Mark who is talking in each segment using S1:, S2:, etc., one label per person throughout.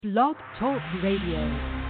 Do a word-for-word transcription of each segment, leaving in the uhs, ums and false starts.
S1: Blog Talk Radio.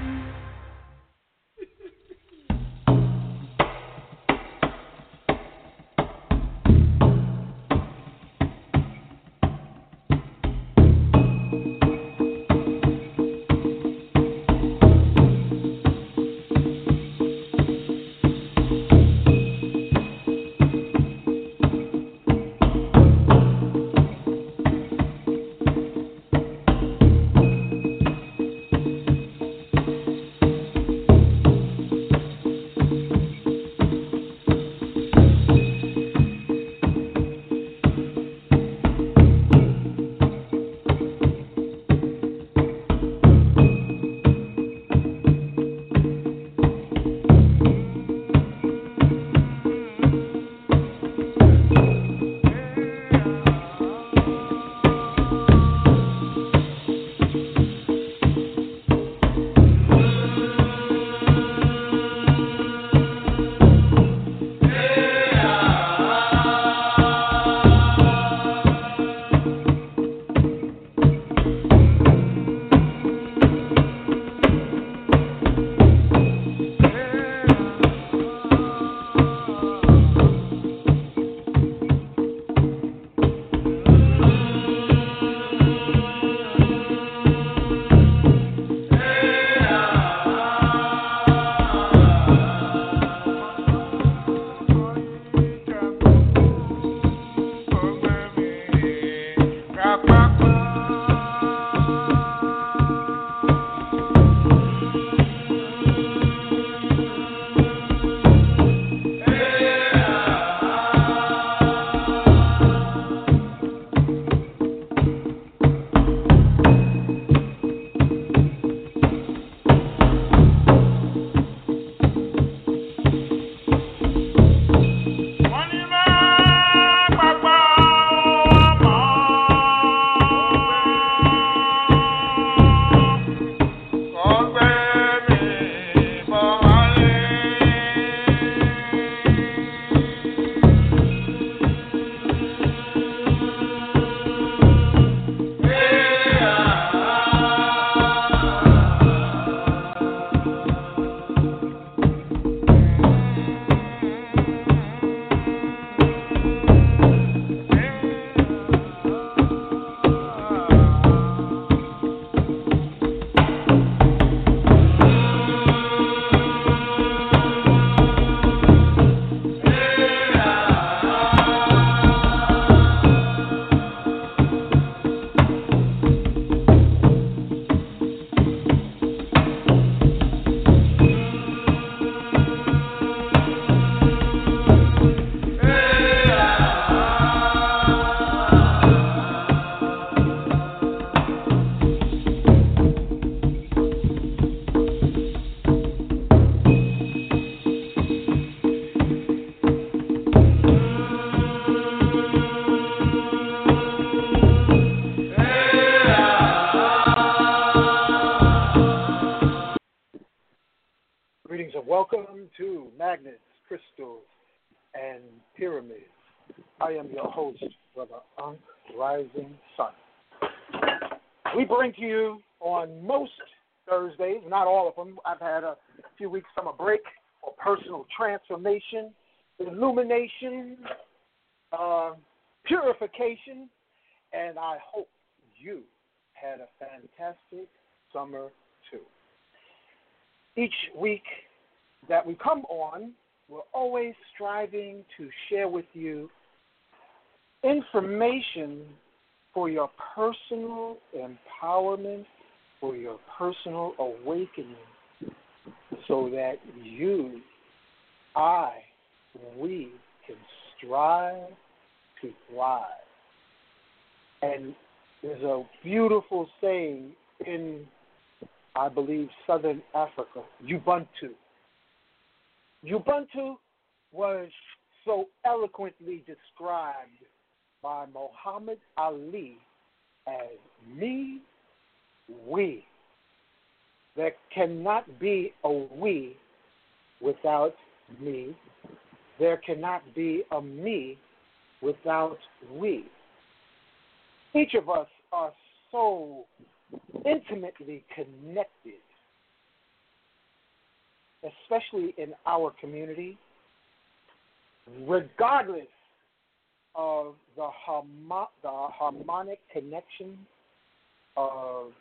S2: Welcome to Magnets, Crystals, and Pyramids. I am your host, Brother Ankh Rising Sun. We bring to you on most Thursdays, not all of them. I've had a few weeks summer break for personal transformation, illumination, uh, purification, and I hope you had a fantastic summer too. Each week that we come on, we're always striving to share with you information for your personal empowerment, for your personal awakening, so that you, I, we can strive to thrive. And there's a beautiful saying in, I believe, Southern Africa, Ubuntu. Ubuntu was so eloquently described by Muhammad Ali as me, we. There cannot be a we without me. There cannot be a me without we. Each of us are so intimately connected, especially in our community, regardless of the, harmo- the harmonic connection of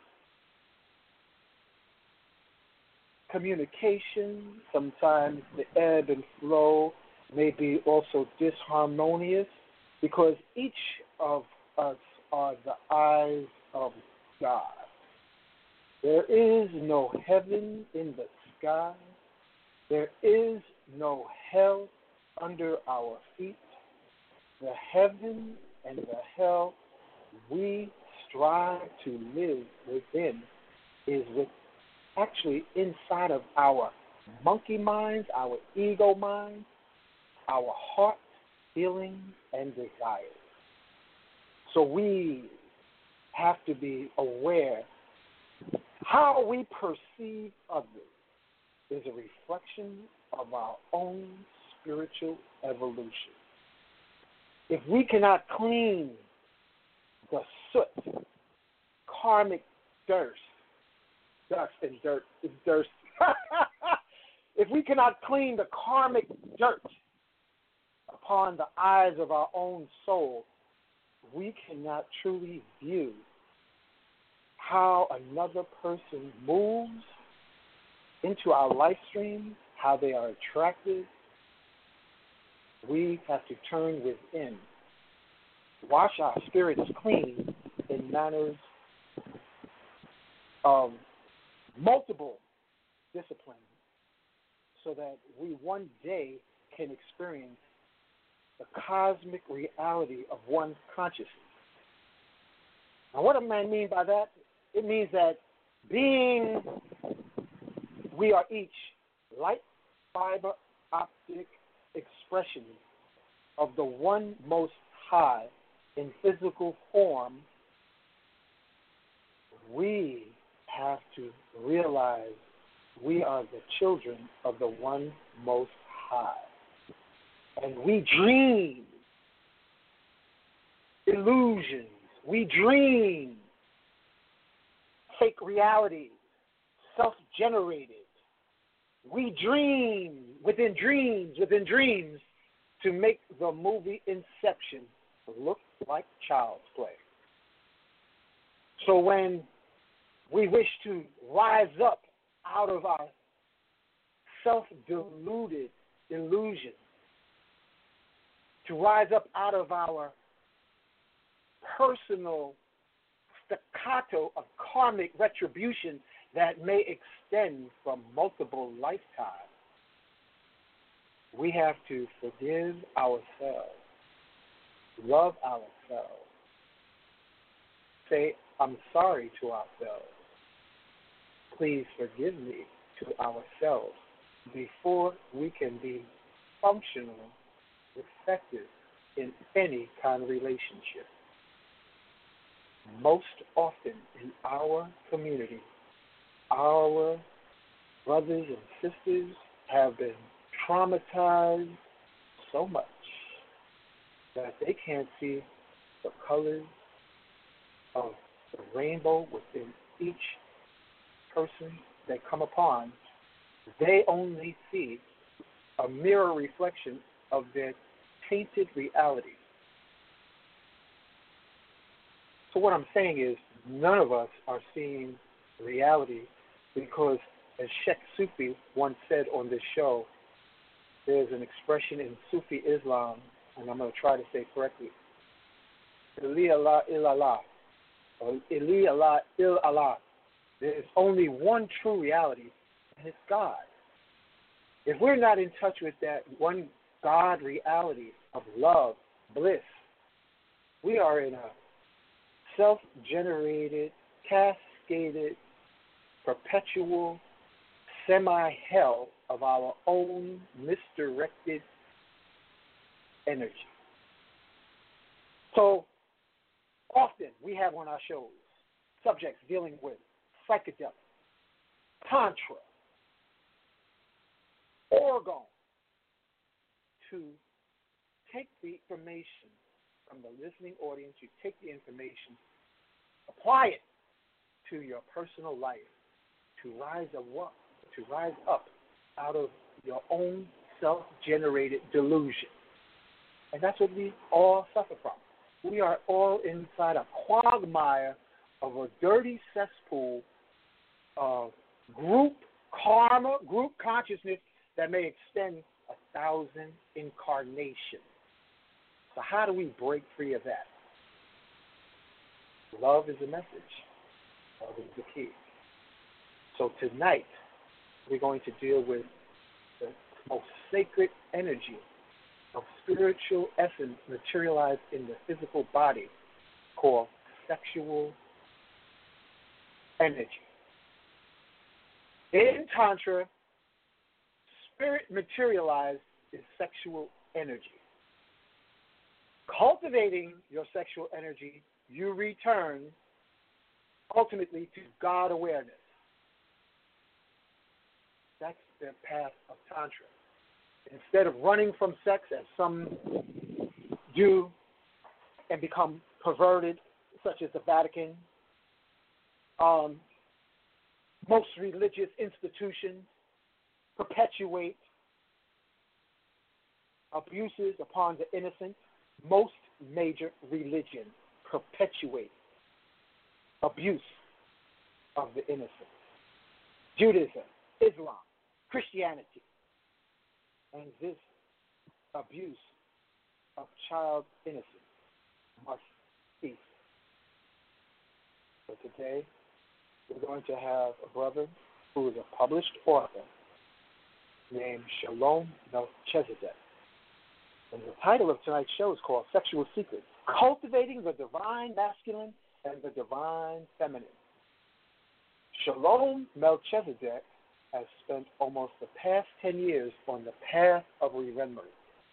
S2: communication. Sometimes the ebb and flow may be also disharmonious because each of us are the eyes of God. There is no heaven in the sky. There is no hell under our feet. The heaven and the hell we strive to live within is with actually inside of our monkey minds, our ego minds, our heart, feelings, and desires. So we have to be aware how we perceive others is a reflection of our own spiritual evolution. If we cannot clean the soot, karmic dirt, dust and dirt is dirt. If we cannot clean the karmic dirt upon the eyes of our own soul, we cannot truly view how another person moves into our life stream, how they are attracted. We have to turn within, wash our spirits clean in manners of multiple disciplines so that we one day can experience the cosmic reality of one consciousness. Now, what do I mean by that? It means that being we are each light fiber optic expression of the one most high in physical form, we have to realize we are the children of the one most high. And we dream illusions. We dream fake realities, self-generated. We dream within dreams, within dreams, to make the movie Inception look like child's play. So when we wish to rise up out of our self-deluded illusion, to rise up out of our personal staccato of karmic retribution that may extend from multiple lifetimes, we have to forgive ourselves, love ourselves, say, I'm sorry to ourselves, please forgive me to ourselves before we can be functional, effective in any kind of relationship. Most often in our community, our brothers and sisters have been traumatized so much that they can't see the colors of the rainbow within each person they come upon. They only see a mirror reflection of their tainted reality. So what I'm saying is none of us are seeing reality because, as Sheikh Sufi once said on this show, there's an expression in Sufi Islam, and I'm going to try to say it correctly, Ili Allah il Allah, or Ili Allah il Allah. There's only one true reality, and it's God. If we're not in touch with that one God reality of love, bliss, we are in a self-generated, cascaded, perpetual semi-hell of our own misdirected energy. So often we have on our shows subjects dealing with psychedelics, tantra, orgone, to take the information from the listening audience, you take the information, apply it into your personal life to rise up, to rise up out of your own self-generated delusion. And that's what we all suffer from. We are all inside a quagmire of a dirty cesspool of group karma, group consciousness that may extend a thousand incarnations. So how do we break free of that? Love is the message. Love is the key. So tonight, we're going to deal with the most sacred energy of spiritual essence materialized in the physical body called sexual energy. In Tantra, spirit materialized is sexual energy. Cultivating your sexual energy, you return ultimately to God awareness. That's the path of Tantra. Instead of running from sex, as some do, and become perverted, such as the Vatican, um, most religious institutions perpetuate abuses upon the innocent. Most major religions perpetuate abuse of the innocent. Judaism, Islam, Christianity, and this abuse of child innocence must cease. So today, we're going to have a brother who is a published author named Shalom Melchizedek. And the title of tonight's show is called Sexual Secrets, Cultivating the Divine Masculine and the Divine Feminine. Shalom Melchizedek has spent almost the past ten years on the path of remembrance.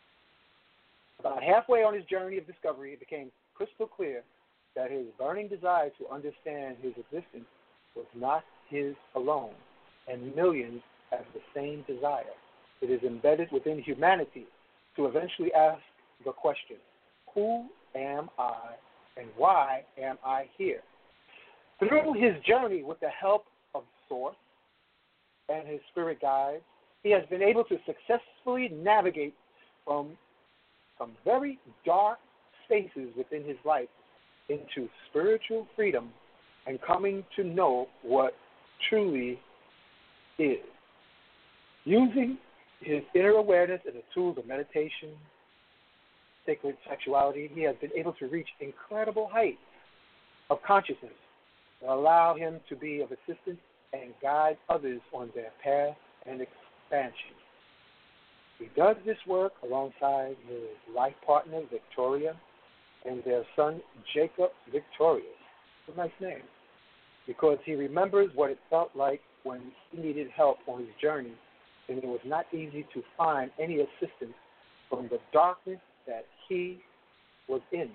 S2: About halfway on his journey of discovery, it became crystal clear that his burning desire to understand his existence was not his alone, and millions have the same desire. It is embedded within humanity to eventually ask the question, who am I and why am I here? Through his journey with the help of Source and his spirit guides, he has been able to successfully navigate from some very dark spaces within his life into spiritual freedom and coming to know what truly is. Using his inner awareness and the tools of meditation, sacred sexuality, he has been able to reach incredible heights of consciousness that allow him to be of assistance and guide others on their path and expansion. He does this work alongside his life partner, Victoria, and their son, Jacob Victorious. It's a nice name, because he remembers what it felt like when he needed help on his journey, and it was not easy to find any assistance from the darkness that he was in.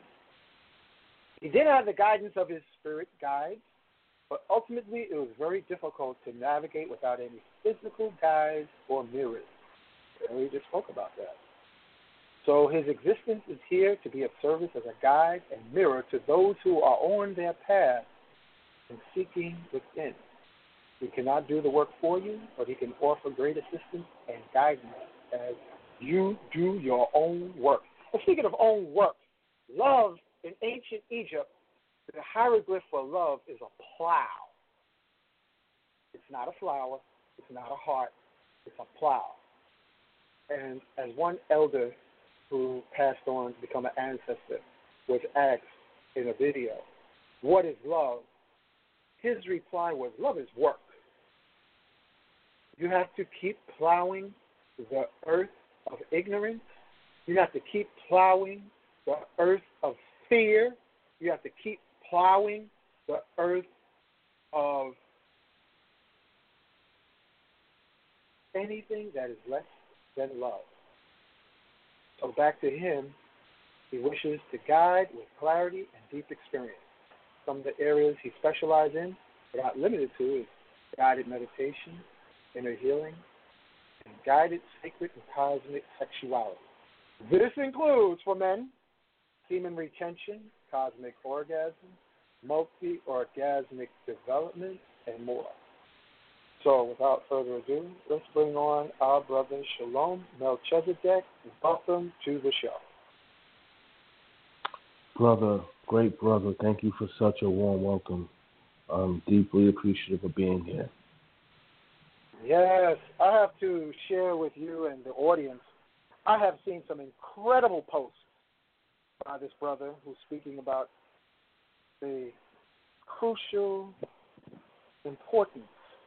S2: He did have the guidance of his spirit guides, but ultimately it was very difficult to navigate without any physical guides or mirrors. And we just spoke about that. So his existence is here to be of service as a guide and mirror to those who are on their path and seeking within. He cannot do the work for you, but he can offer great assistance and guidance as you do your own work. And speaking of own work, love in ancient Egypt, the hieroglyph for love is a plow. It's not a flower. It's not a heart. It's a plow. And as one elder who passed on to become an ancestor was asked in a video, what is love? His reply was, love is work. You have to keep plowing the earth of ignorance. You have to keep plowing the earth of fear. You have to keep plowing the earth of anything that is less than love. So back to him, he wishes to guide with clarity and deep experience. Some of the areas he specializes in, but not limited to, is guided meditation, inner healing, and guided sacred and cosmic sexuality. This includes, for men, semen retention, cosmic orgasm, multi-orgasmic development, and more. So, without further ado, let's bring on our brother Shalom Melchizedek. Welcome to the show.
S3: Brother, great brother, thank you for such a warm welcome. I'm deeply appreciative of being here.
S2: Yes, I have to share with you and the audience, I have seen some incredible posts by this brother who's speaking about the crucial importance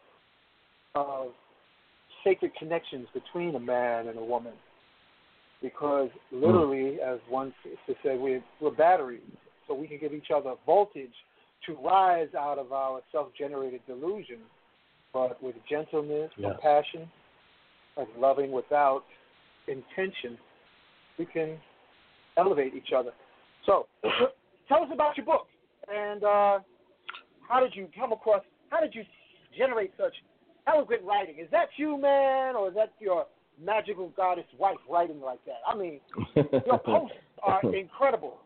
S2: of sacred connections between a man and a woman. Because literally, as one sister said, we're, we're batteries, so we can give each other voltage to rise out of our self-generated delusion, but with gentleness,
S3: yes.
S2: compassion, and loving without intention, we can elevate each other. So, tell us about your book, and uh, how did you come across, how did you generate such eloquent writing? Is that you, man, or is that your magical goddess wife writing like that? I mean, your posts are incredible.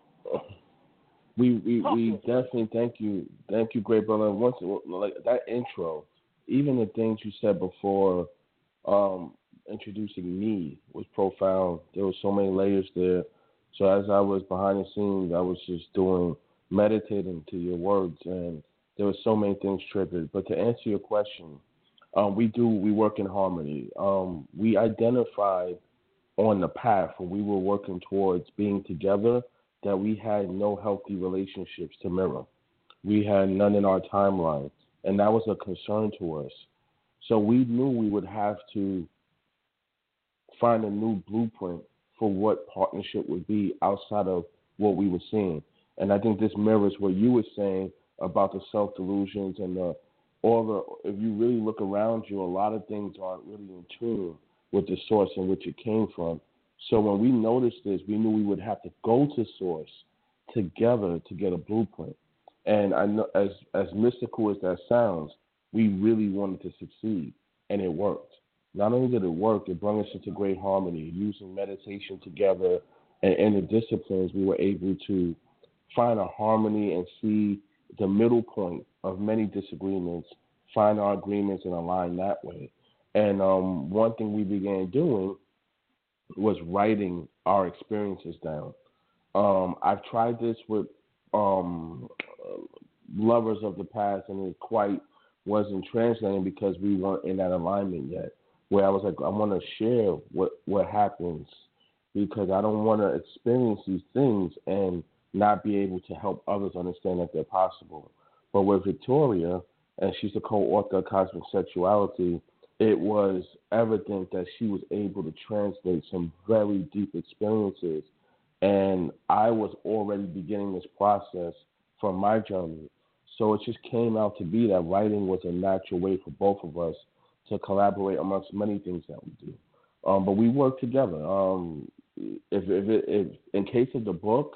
S3: We we, we definitely thank you, thank you, great brother. Once like that intro, even the things you said before, um, introducing me was profound. There were so many layers there. So as I was behind the scenes, I was just doing meditating to your words, and there were so many things triggered. But to answer your question, um, we do we work in harmony. Um, we identified on the path when we were working towards being together that we had no healthy relationships to mirror. We had none in our timeline, and that was a concern to us. So we knew we would have to find a new blueprint for what partnership would be outside of what we were seeing. And I think this mirrors what you were saying about the self-delusions and the all the, if you really look around you, a lot of things aren't really in tune with the source in which it came from. So when we noticed this, we knew we would have to go to source together to get a blueprint. And I know, as as mystical as that sounds, we really wanted to succeed, and it worked. Not only did it work, it brought us into great harmony. Using meditation together and in the disciplines, we were able to find a harmony and see the middle point of many disagreements, find our agreements and align that way. And um, one thing we began doing was writing our experiences down. Um, I've tried this with um, lovers of the past, and it quite wasn't translating because we weren't in that alignment yet. Where I was like, I want to share what, what happens because I don't want to experience these things and not be able to help others understand that they're possible. But with Victoria, and she's the co-author of Cosmic Sexuality, it was evident that she was able to translate some very deep experiences. And I was already beginning this process from my journey. So it just came out to be that writing was a natural way for both of us to collaborate amongst many things that we do. Um, but we work together. Um, if, if, it, if in case of the book,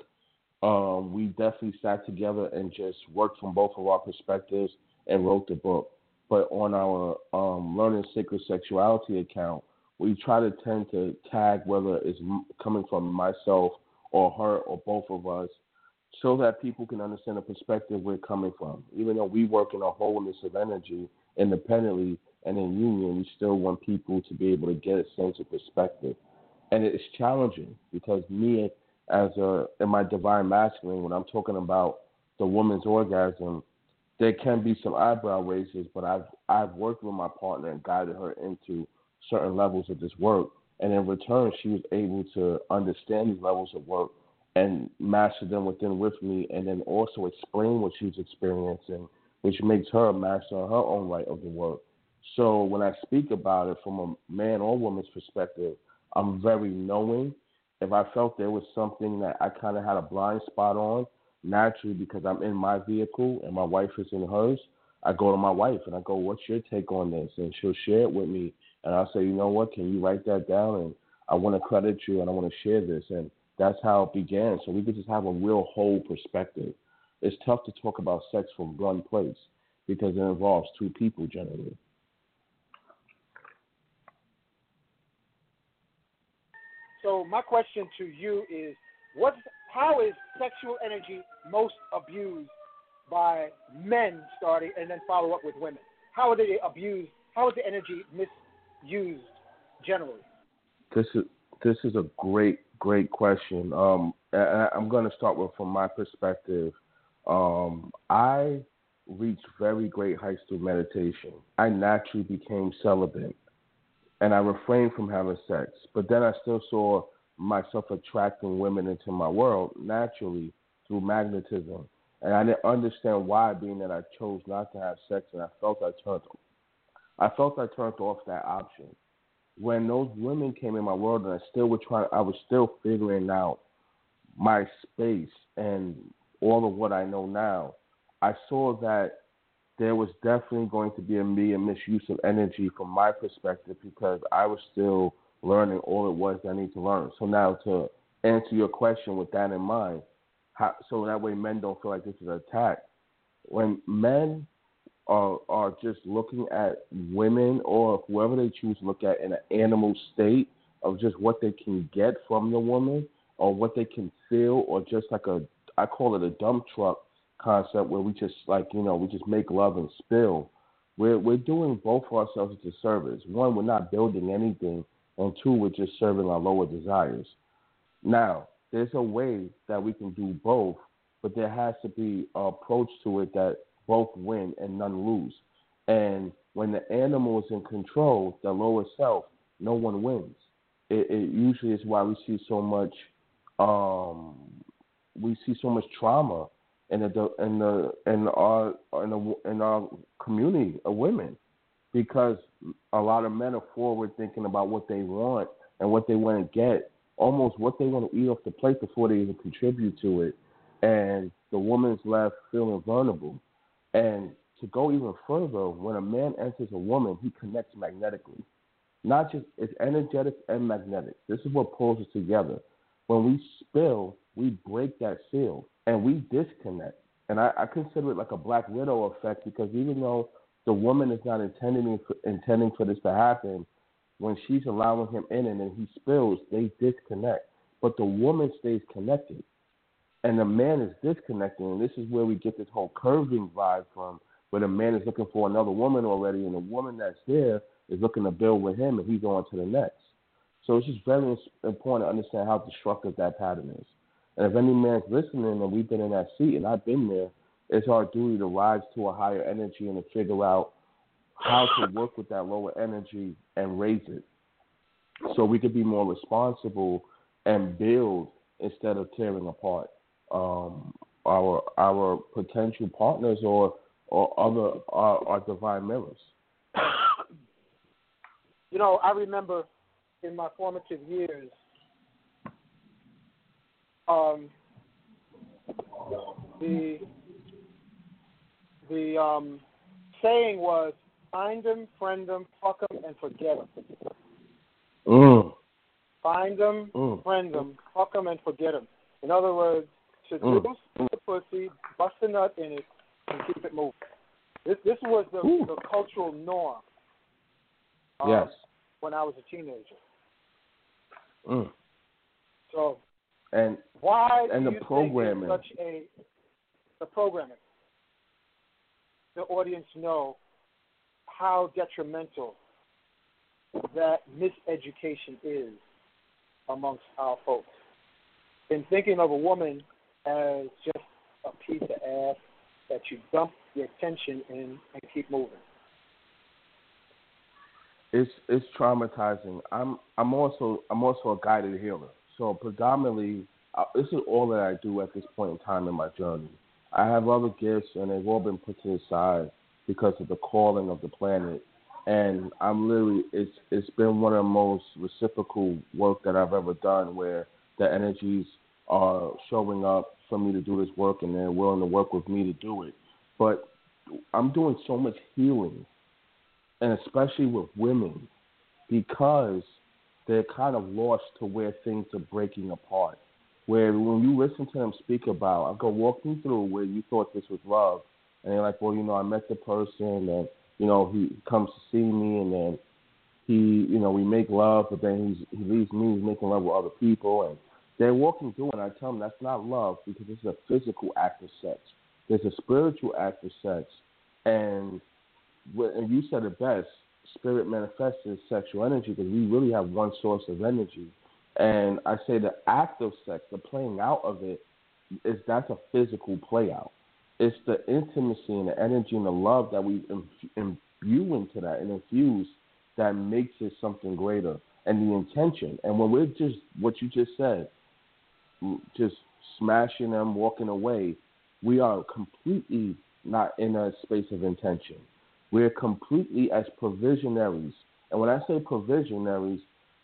S3: um, we definitely sat together and just worked from both of our perspectives and wrote the book. But on our um, Learning Sacred Sexuality account, we try to tend to tag whether it's coming from myself or her or both of us so that people can understand the perspective we're coming from. Even though we work in a wholeness of energy independently and in union, we still want people to be able to get a sense of perspective. And it's challenging because me, as a in my divine masculine, when I'm talking about the woman's orgasm, there can be some eyebrow raises, but I've I've worked with my partner and guided her into certain levels of this work. And in return, she was able to understand these levels of work and master them within with me, and then also explain what she's experiencing, which makes her a master in her own right of the work. So when I speak about it from a man or woman's perspective, I'm very knowing. If I felt there was something that I kind of had a blind spot on, naturally, because I'm in my vehicle and my wife is in hers, I go to my wife and I go, what's your take on this? And she'll share it with me. And I'll say, you know what, can you write that down? And I want to credit you and I want to share this. And that's how it began. So we could just have a real whole perspective. It's tough to talk about sex from one place because it involves two people generally.
S2: So my question to you is, what? How is sexual energy most abused by men starting and then follow up with women? How are they abused? How is the energy misused generally?
S3: This is this is a great great question. Um, I, I'm going to start with from my perspective. Um, I reached very great heights through meditation. I naturally became celibate, and I refrained from having sex. But then I still saw myself attracting women into my world naturally through magnetism. And I didn't understand why, being that I chose not to have sex, and I felt I turned, I felt I turned off that option. When those women came in my world, and I still was trying, I was still figuring out my space and all of what I know now. I saw that there was definitely going to be a me a misuse of energy from my perspective, because I was still learning all it was that I need to learn. So now, to answer your question with that in mind, how, so that way men don't feel like this is an attack. When men are are just looking at women, or whoever they choose to look at, in an animal state of just what they can get from the woman, or what they can feel, or just like a, I call it a dump truck concept, where we just, like, you know, we just make love and spill. We're we're doing both of ourselves a disservice. One, we're not building anything, and two, we're just serving our lower desires. Now, there's a way that we can do both, but there has to be an approach to it that both win and none lose. And when the animal is in control, the lower self, no one wins. It, it usually is why we see so much, um, we see so much trauma in the in the in our in, the, in our community of women, because a lot of men are forward thinking about what they want and what they want to get, almost what they want to eat off the plate before they even contribute to it. And the woman's left feeling vulnerable. And to go even further, when a man enters a woman, he connects magnetically. Not just, it's energetic and magnetic. This is what pulls us together. When we spill, we break that seal and we disconnect. And I, I consider it like a Black Widow effect, because even though the woman is not intending for, intending for this to happen, when she's allowing him in and then he spills, they disconnect. But the woman stays connected, and the man is disconnecting. And this is where we get this whole curving vibe from, where the man is looking for another woman already, and the woman that's there is looking to build with him, and he's on to the next. So it's just very important to understand how destructive that pattern is. And if any man's listening, and we've been in that seat, and I've been there, it's our duty to rise to a higher energy and to figure out how to work with that lower energy and raise it, so we could be more responsible and build instead of tearing apart um, our our potential partners or or other our, our divine mirrors.
S2: You know, I remember in my formative years, um, the the um, saying was, find them, friend them, fuck them, and forget them.
S3: Mm.
S2: Find them,
S3: mm.
S2: friend them, fuck them, and forget them. In other words, seduce mm. the pussy, bust a nut in it, and keep it moving. This this was the, the cultural norm. Um,
S3: yes.
S2: When I was a teenager.
S3: Mm.
S2: So,
S3: and
S2: why
S3: and
S2: do
S3: the
S2: you
S3: programming.
S2: think it's such a the programming? The audience know how detrimental that miseducation is amongst our folks. In thinking of a woman as just a piece of ass that you dump your attention in and keep moving.
S3: It's it's traumatizing. I'm I'm also I'm also a guided healer. So predominantly, uh, this is all that I do at this point in time in my journey. I have other gifts, and they've all been put to the side because of the calling of the planet. And I'm literally, it's it's been one of the most reciprocal work that I've ever done, where the energies are showing up for me to do this work, and they're willing to work with me to do it. But I'm doing so much healing, and especially with women, because they're kind of lost to where things are breaking apart. Where when you listen to them speak about, I'll go walk me through where you thought this was love, and they're like, well, you know, I met the person, and you know, he comes to see me, and then he, you know, we make love, but then he's, he leaves me, he's making love with other people, and they're walking through, and I tell them that's not love, because it's a physical act of sex. There's a spiritual act of sex, and and you said it best. Spirit manifests as sexual energy because we really have one source of energy. And I say the act of sex, the playing out of it, is that's a physical play out. It's the intimacy and the energy and the love that we imbue into that and infuse that makes it something greater. And the intention. And when we're just, what you just said, just smashing them, walking away, we are completely not in a space of intention. We're completely as provisionaries. And when I say provisionaries,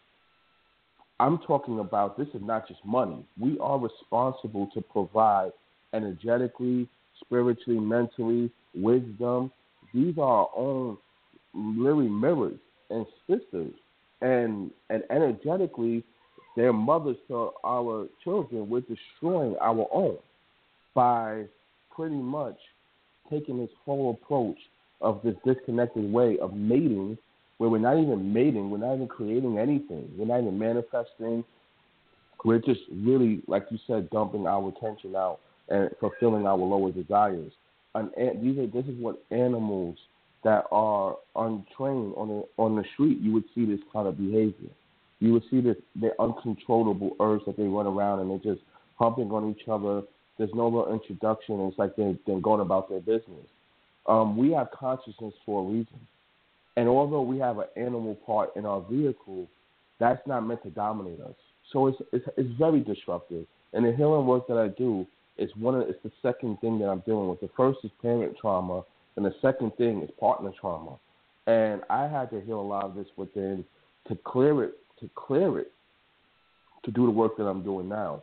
S3: I'm talking about this is not just money. We are responsible to provide energetically, spiritually, mentally, wisdom. These are our own really mirrors and sisters. And and energetically, they're mothers to our children. We're destroying our own by pretty much taking this whole approach of this disconnected way of mating, where we're not even mating, we're not even creating anything, we're not even manifesting. We're just really, like you said, dumping our attention out and fulfilling our lower desires. And, and these are this is what animals that are untrained on the on the street, you would see this kind of behavior. You would see this the uncontrollable urge that they run around and they're just humping on each other. There's no real introduction. It's like they're, they're going about their business. Um, we have consciousness for a reason. And although we have an animal part in our vehicle, that's not meant to dominate us. So it's it's, it's very disruptive. And the healing work that I do is one of it's the second thing that I'm dealing with. The first is parent trauma, and the second thing is partner trauma. And I had to heal a lot of this within to clear it, to clear it, to do the work that I'm doing now.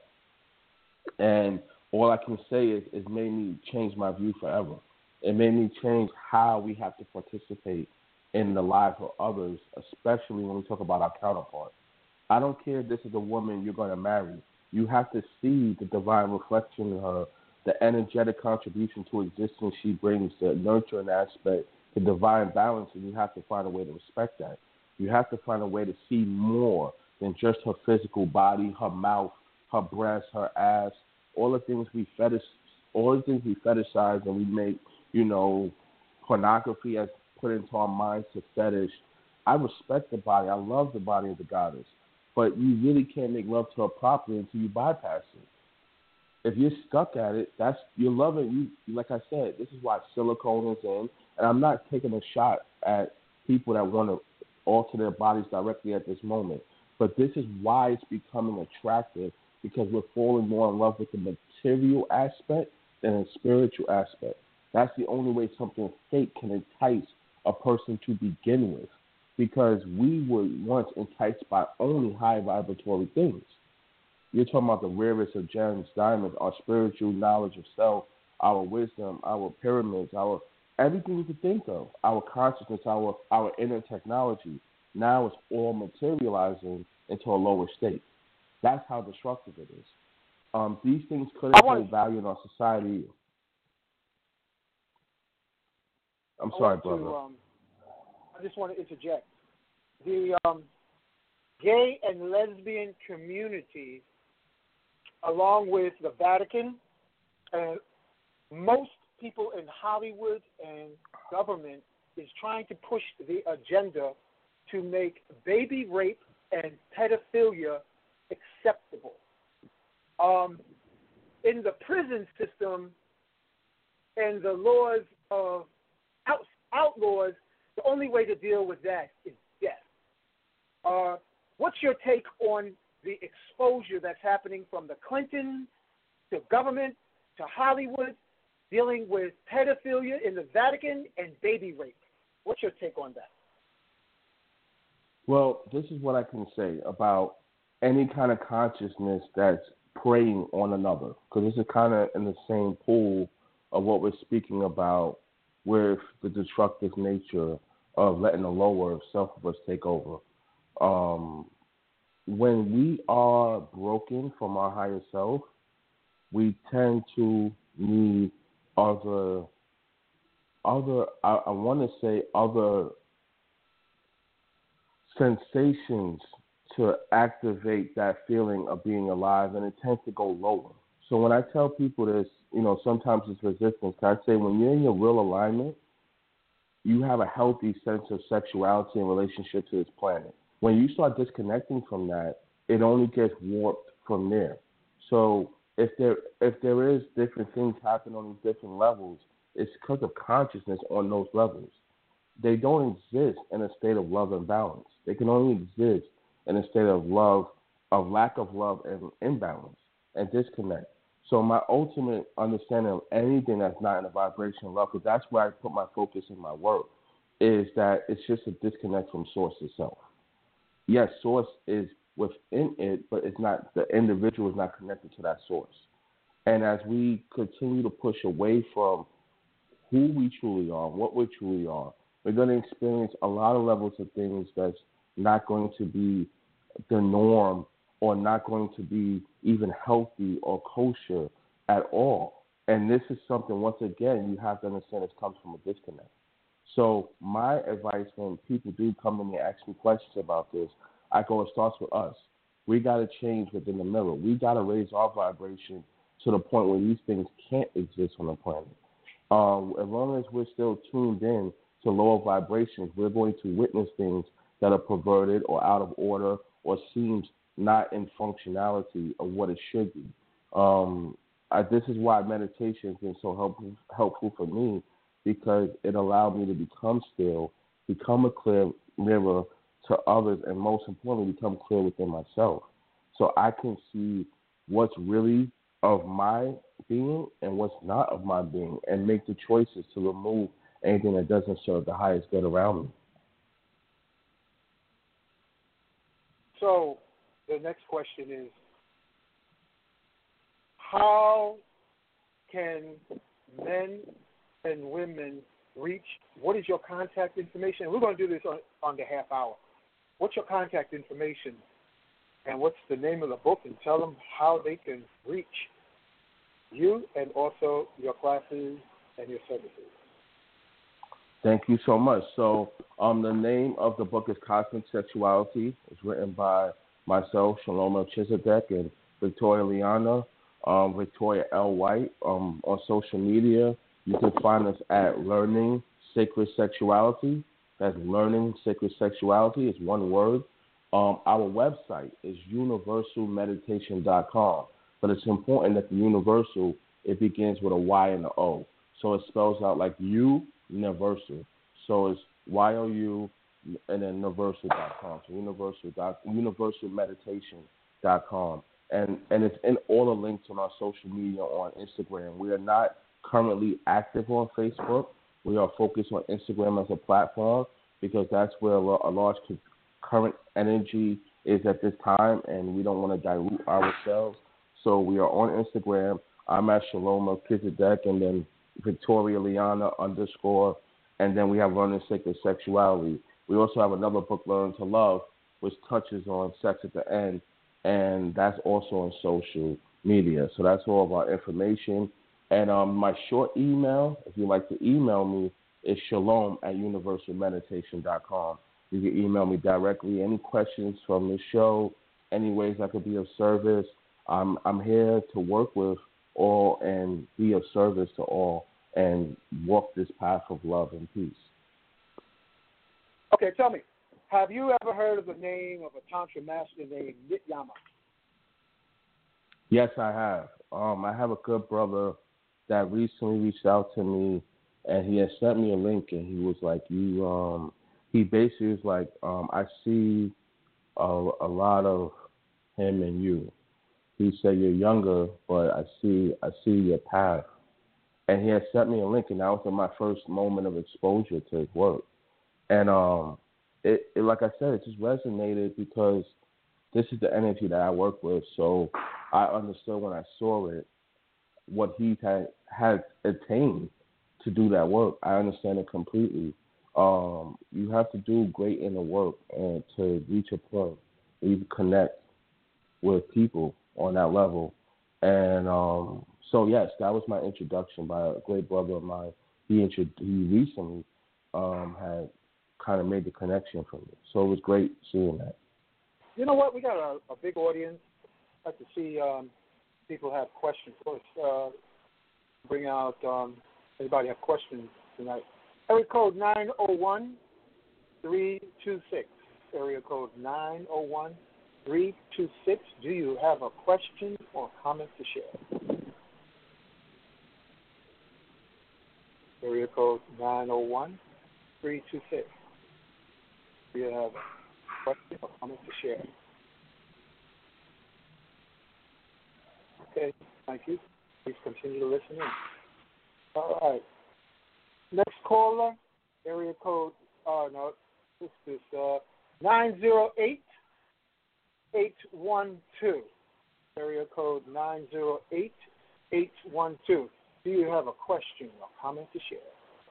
S3: And all I can say is it made me change my view forever. It made me change how we have to participate in the lives of others, especially when we talk about our counterparts. I don't care if this is a woman you're going to marry. You have to see the divine reflection in her, the energetic contribution to existence she brings, the nurturing aspect, the divine balance, and you have to find a way to respect that. You have to find a way to see more than just her physical body, her mouth, her breasts, her ass, all the things we fetish, all the things we fetishize and we make, you know, pornography as put into our minds to fetish. I respect the body. I love the body of the goddess. But you really can't make love to her properly until you bypass it. If you're stuck at it, that's you're loving you. Like I said, this is why silicone is in. And I'm not taking a shot at people that want to alter their bodies directly at this moment. But this is why it's becoming attractive, because we're falling more in love with the material aspect than the spiritual aspect. That's the only way something fake can entice a person to begin with, because we were once enticed by only high vibratory things. You're talking about the rarest of gems, diamonds, our spiritual knowledge of self, our wisdom, our pyramids, our everything you could think of, our consciousness, our our inner technology. Now it's all materializing into a lower state. That's how destructive it is. Um, these things couldn't hold value in our society. I'm
S2: I
S3: sorry,
S2: want
S3: brother.
S2: To, um, I just want to interject. The um, gay and lesbian community, along with the Vatican and most people in Hollywood and government, is trying to push the agenda to make baby rape and pedophilia acceptable. Um, in the prison system and the laws of out, outlaws, the only way to deal with that is death. Uh, what's your take on the exposure that's happening from the Clintons to government to Hollywood, dealing with pedophilia in the Vatican and baby rape? What's your take on that?
S3: Well, this is what I can say about any kind of consciousness that's preying on another, because this is kind of in the same pool of what we're speaking about with the destructive nature of letting the lower self of us take over. Um, when we are broken from our higher self, we tend to need other, other I, I want to say other sensations to activate that feeling of being alive, and it tends to go lower. So when I tell people this, you know, sometimes it's resistance. I say when you're in your real alignment, you have a healthy sense of sexuality and relationship to this planet. When you start disconnecting from that, it only gets warped from there. So if there if there is different things happening on these different levels, it's because of consciousness on those levels. They don't exist in a state of love and balance. They can only exist in a state of love, of lack of love and imbalance and disconnect. So my ultimate understanding of anything that's not in a vibration of love, because that's where I put my focus in my work, is that it's just a disconnect from source itself. Yes, source is within it, but it's not, the individual is not connected to that source. And as we continue to push away from who we truly are, what we truly are, we're going to experience a lot of levels of things that's not going to be the norm or not going to be even healthy or kosher at all. And this is something, once again, you have to understand it comes from a disconnect. So my advice when people do come to me and ask me questions about this, I go, it starts with us. We got to change within the mirror. We got to raise our vibration to the point where these things can't exist on the planet. Um, as long as we're still tuned in to lower vibrations, we're going to witness things that are perverted or out of order or seems not in functionality of what it should be. Um, I, this is why meditation has been so helpful, helpful for me, because it allowed me to become still, become a clear mirror to others, and most importantly, become clear within myself. So I can see what's really of my being and what's not of my being, and make the choices to remove anything that doesn't serve the highest good around me.
S2: So the next question is, how can men and women reach, what is your contact information? We're going to do this on, on the half hour. What's your contact information, and what's the name of the book, and tell them how they can reach you and also your classes and your services.
S3: Thank you so much. So um, the name of the book is Cosmic Sexuality. It's written by myself, Shalom Melchizedek, and Victoria Liana, um, Victoria L. White. Um, on social media, you can find us at Learning Sacred Sexuality. That's Learning Sacred Sexuality. It's one word. Um, our website is universal meditation dot com. But it's important that the universal, it begins with a Y and an O. So it spells out like U, universal. So it's Y O U and then universal dot com. So universal dot universal meditation dot com. And and it's in all the links on our social media on Instagram. We are not currently active on Facebook. We are focused on Instagram as a platform because that's where a, a large current energy is at this time, and we don't want to dilute ourselves. So we are on Instagram. I'm at Shalom Melchizedek, and then Victoria Liana underscore, and then we have Learning Sacred Sexuality. We also have another book, Learn to Love, which touches on sex at the end, and that's also on social media. So that's all of our information. And um, my short email, if you'd like to email me, is shalom at universal meditation dot com. You can email me directly. Any questions from the show, any ways I could be of service, I'm I'm here to work with all and be of service to all and walk this path of love and peace.
S2: Okay, tell me, have you ever heard of the name of a Tantra master named Nityama?
S3: Yes, I have. Um, I have a good brother that recently reached out to me, and he had sent me a link, and he was like, "You." Um, he basically was like, um, "I see a, a lot of him and you." He said, "You're younger, but I see I see your path." And he had sent me a link, and that was my first moment of exposure to his work. And um, it, it, like I said, it just resonated because this is the energy that I work with. So I understood when I saw it what he had had attained to do that work. I understand it completely. Um, you have to do great inner work and to reach a point where you connect with people on that level. And um, so, yes, that was my introduction by a great brother of mine. He, intro- he recently um, had kind of made the connection for me. So it was great seeing that.
S2: You know what? We got a, a big audience. I like to see um, people have questions. Let's uh, bring out, um, anybody have questions tonight. Area code nine oh one, three two six. Area code nine oh one, three two six. Do you have a question or comment to share? Area code nine oh one, three two six. Do you have a question or comment to share? Okay, thank you. Please continue to listen in. All right. Next caller, area code, oh no, this is uh, nine zero eight, eight one two. Area code nine zero eight, eight one two. Do you have a question or comment to share?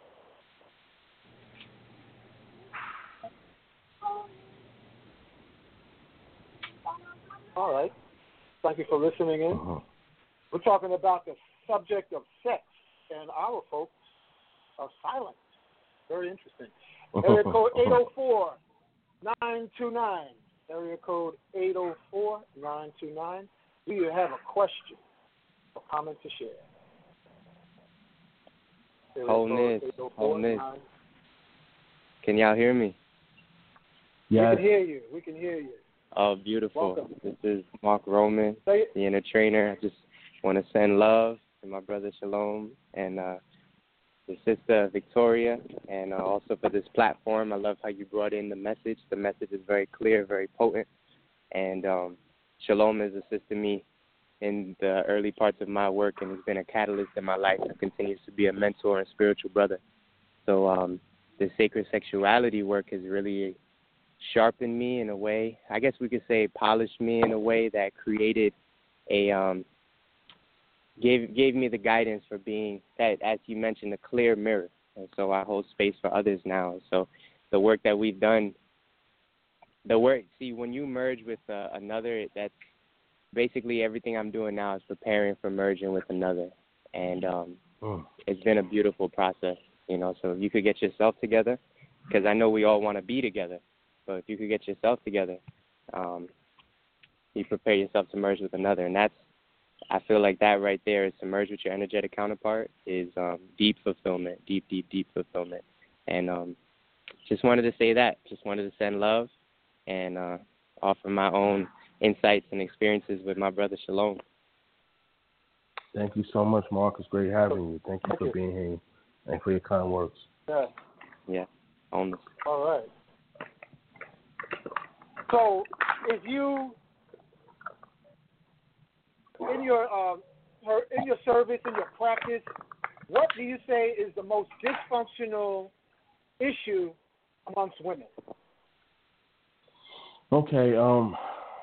S2: All right. Thank you for listening in.
S3: Uh-huh.
S2: We're talking about the subject of sex, and our folks are silent. Very interesting. Area code eight oh four, nine two nine. Area code eight oh four, nine two nine. Do you have a question or comment to share?
S4: Wholeness, wholeness. Can y'all hear me?
S3: Yes.
S2: We can hear you. We can hear you.
S4: Oh, beautiful.
S2: Welcome.
S4: This is Mark Roman,
S2: Say it.
S4: the inner trainer. I just want to send love to my brother Shalom and uh, the sister Victoria, and uh, also for this platform. I love how you brought in the message. The message is very clear, very potent, and um, Shalom has assisted me in the early parts of my work and has been a catalyst in my life and continues to be a mentor and spiritual brother. So um, the sacred sexuality work has really sharpened me in a way, I guess we could say polished me in a way that created a, um, gave gave me the guidance for being, that, as you mentioned, a clear mirror. And so I hold space for others now. So the work that we've done, the work, see, when you merge with uh, another, that's basically everything I'm doing now is preparing for merging with another. And um,
S3: Oh.
S4: it's been a beautiful process, you know. So if you could get yourself together, because I know we all want to be together, but if you could get yourself together, um, you prepare yourself to merge with another. And that's, I feel like that right there is to merge with your energetic counterpart is um, deep fulfillment, deep, deep, deep fulfillment. And um, just wanted to say that. Just wanted to send love and uh, offer my own insights and experiences with my brother Shalom.
S3: Thank you so much, Mark. It's great having you. Thank you
S2: Thank
S3: for
S2: you.
S3: being here and for your kind words.
S2: Yeah.
S4: Yeah, on this.
S2: All right. So, if you, in your um, her, in your service, in your practice, what do you say is the most dysfunctional issue amongst women?
S3: Okay. Um.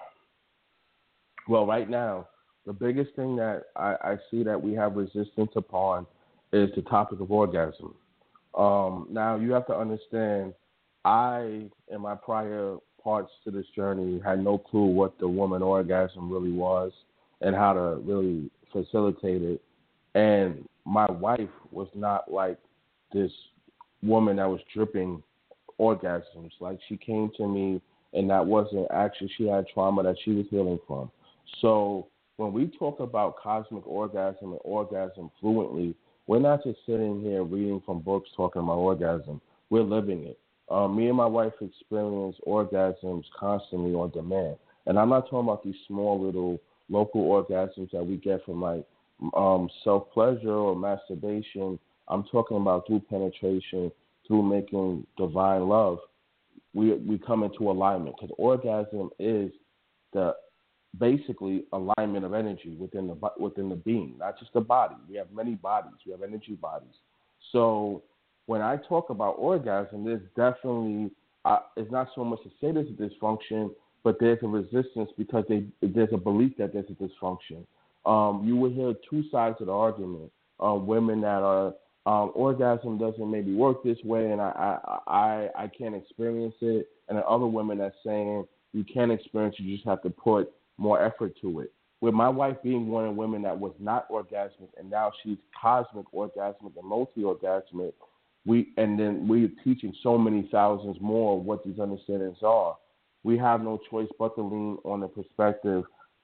S3: Well, right now, the biggest thing that I, I see that we have resistance upon is the topic of orgasm. Um, now, you have to understand, I, in my prior parts to this journey, had no clue what the woman orgasm really was and how to really facilitate it. And my wife was not like this woman that was dripping orgasms. Like, she came to me, and that wasn't actually, she had trauma that she was healing from. So when we talk about cosmic orgasm and orgasm fluently, we're not just sitting here reading from books talking about orgasm. We're living it. Um, me and my wife experience orgasms constantly on demand. And I'm not talking about these small little local orgasms that we get from like um, self-pleasure or masturbation. I'm talking about through penetration, through making divine love. We we come into alignment because orgasm is the basically alignment of energy within the within the being, not just the body. We have many bodies. We have energy bodies. So when I talk about orgasm, there's definitely uh, it's not so much to say there's a dysfunction, but there's a resistance because they, there's a belief that there's a dysfunction. Um, you will hear two sides of the argument. Uh, women that are um, orgasm doesn't maybe work this way, and I I I, I can't experience it, and then other women that's saying you can experience it, you just have to put more effort to it. With my wife being one of the women that was not orgasmic, and now she's cosmic orgasmic and multi-orgasmic, we and then we're teaching so many thousands more of what these understandings are. We have no choice but to lean on the perspective that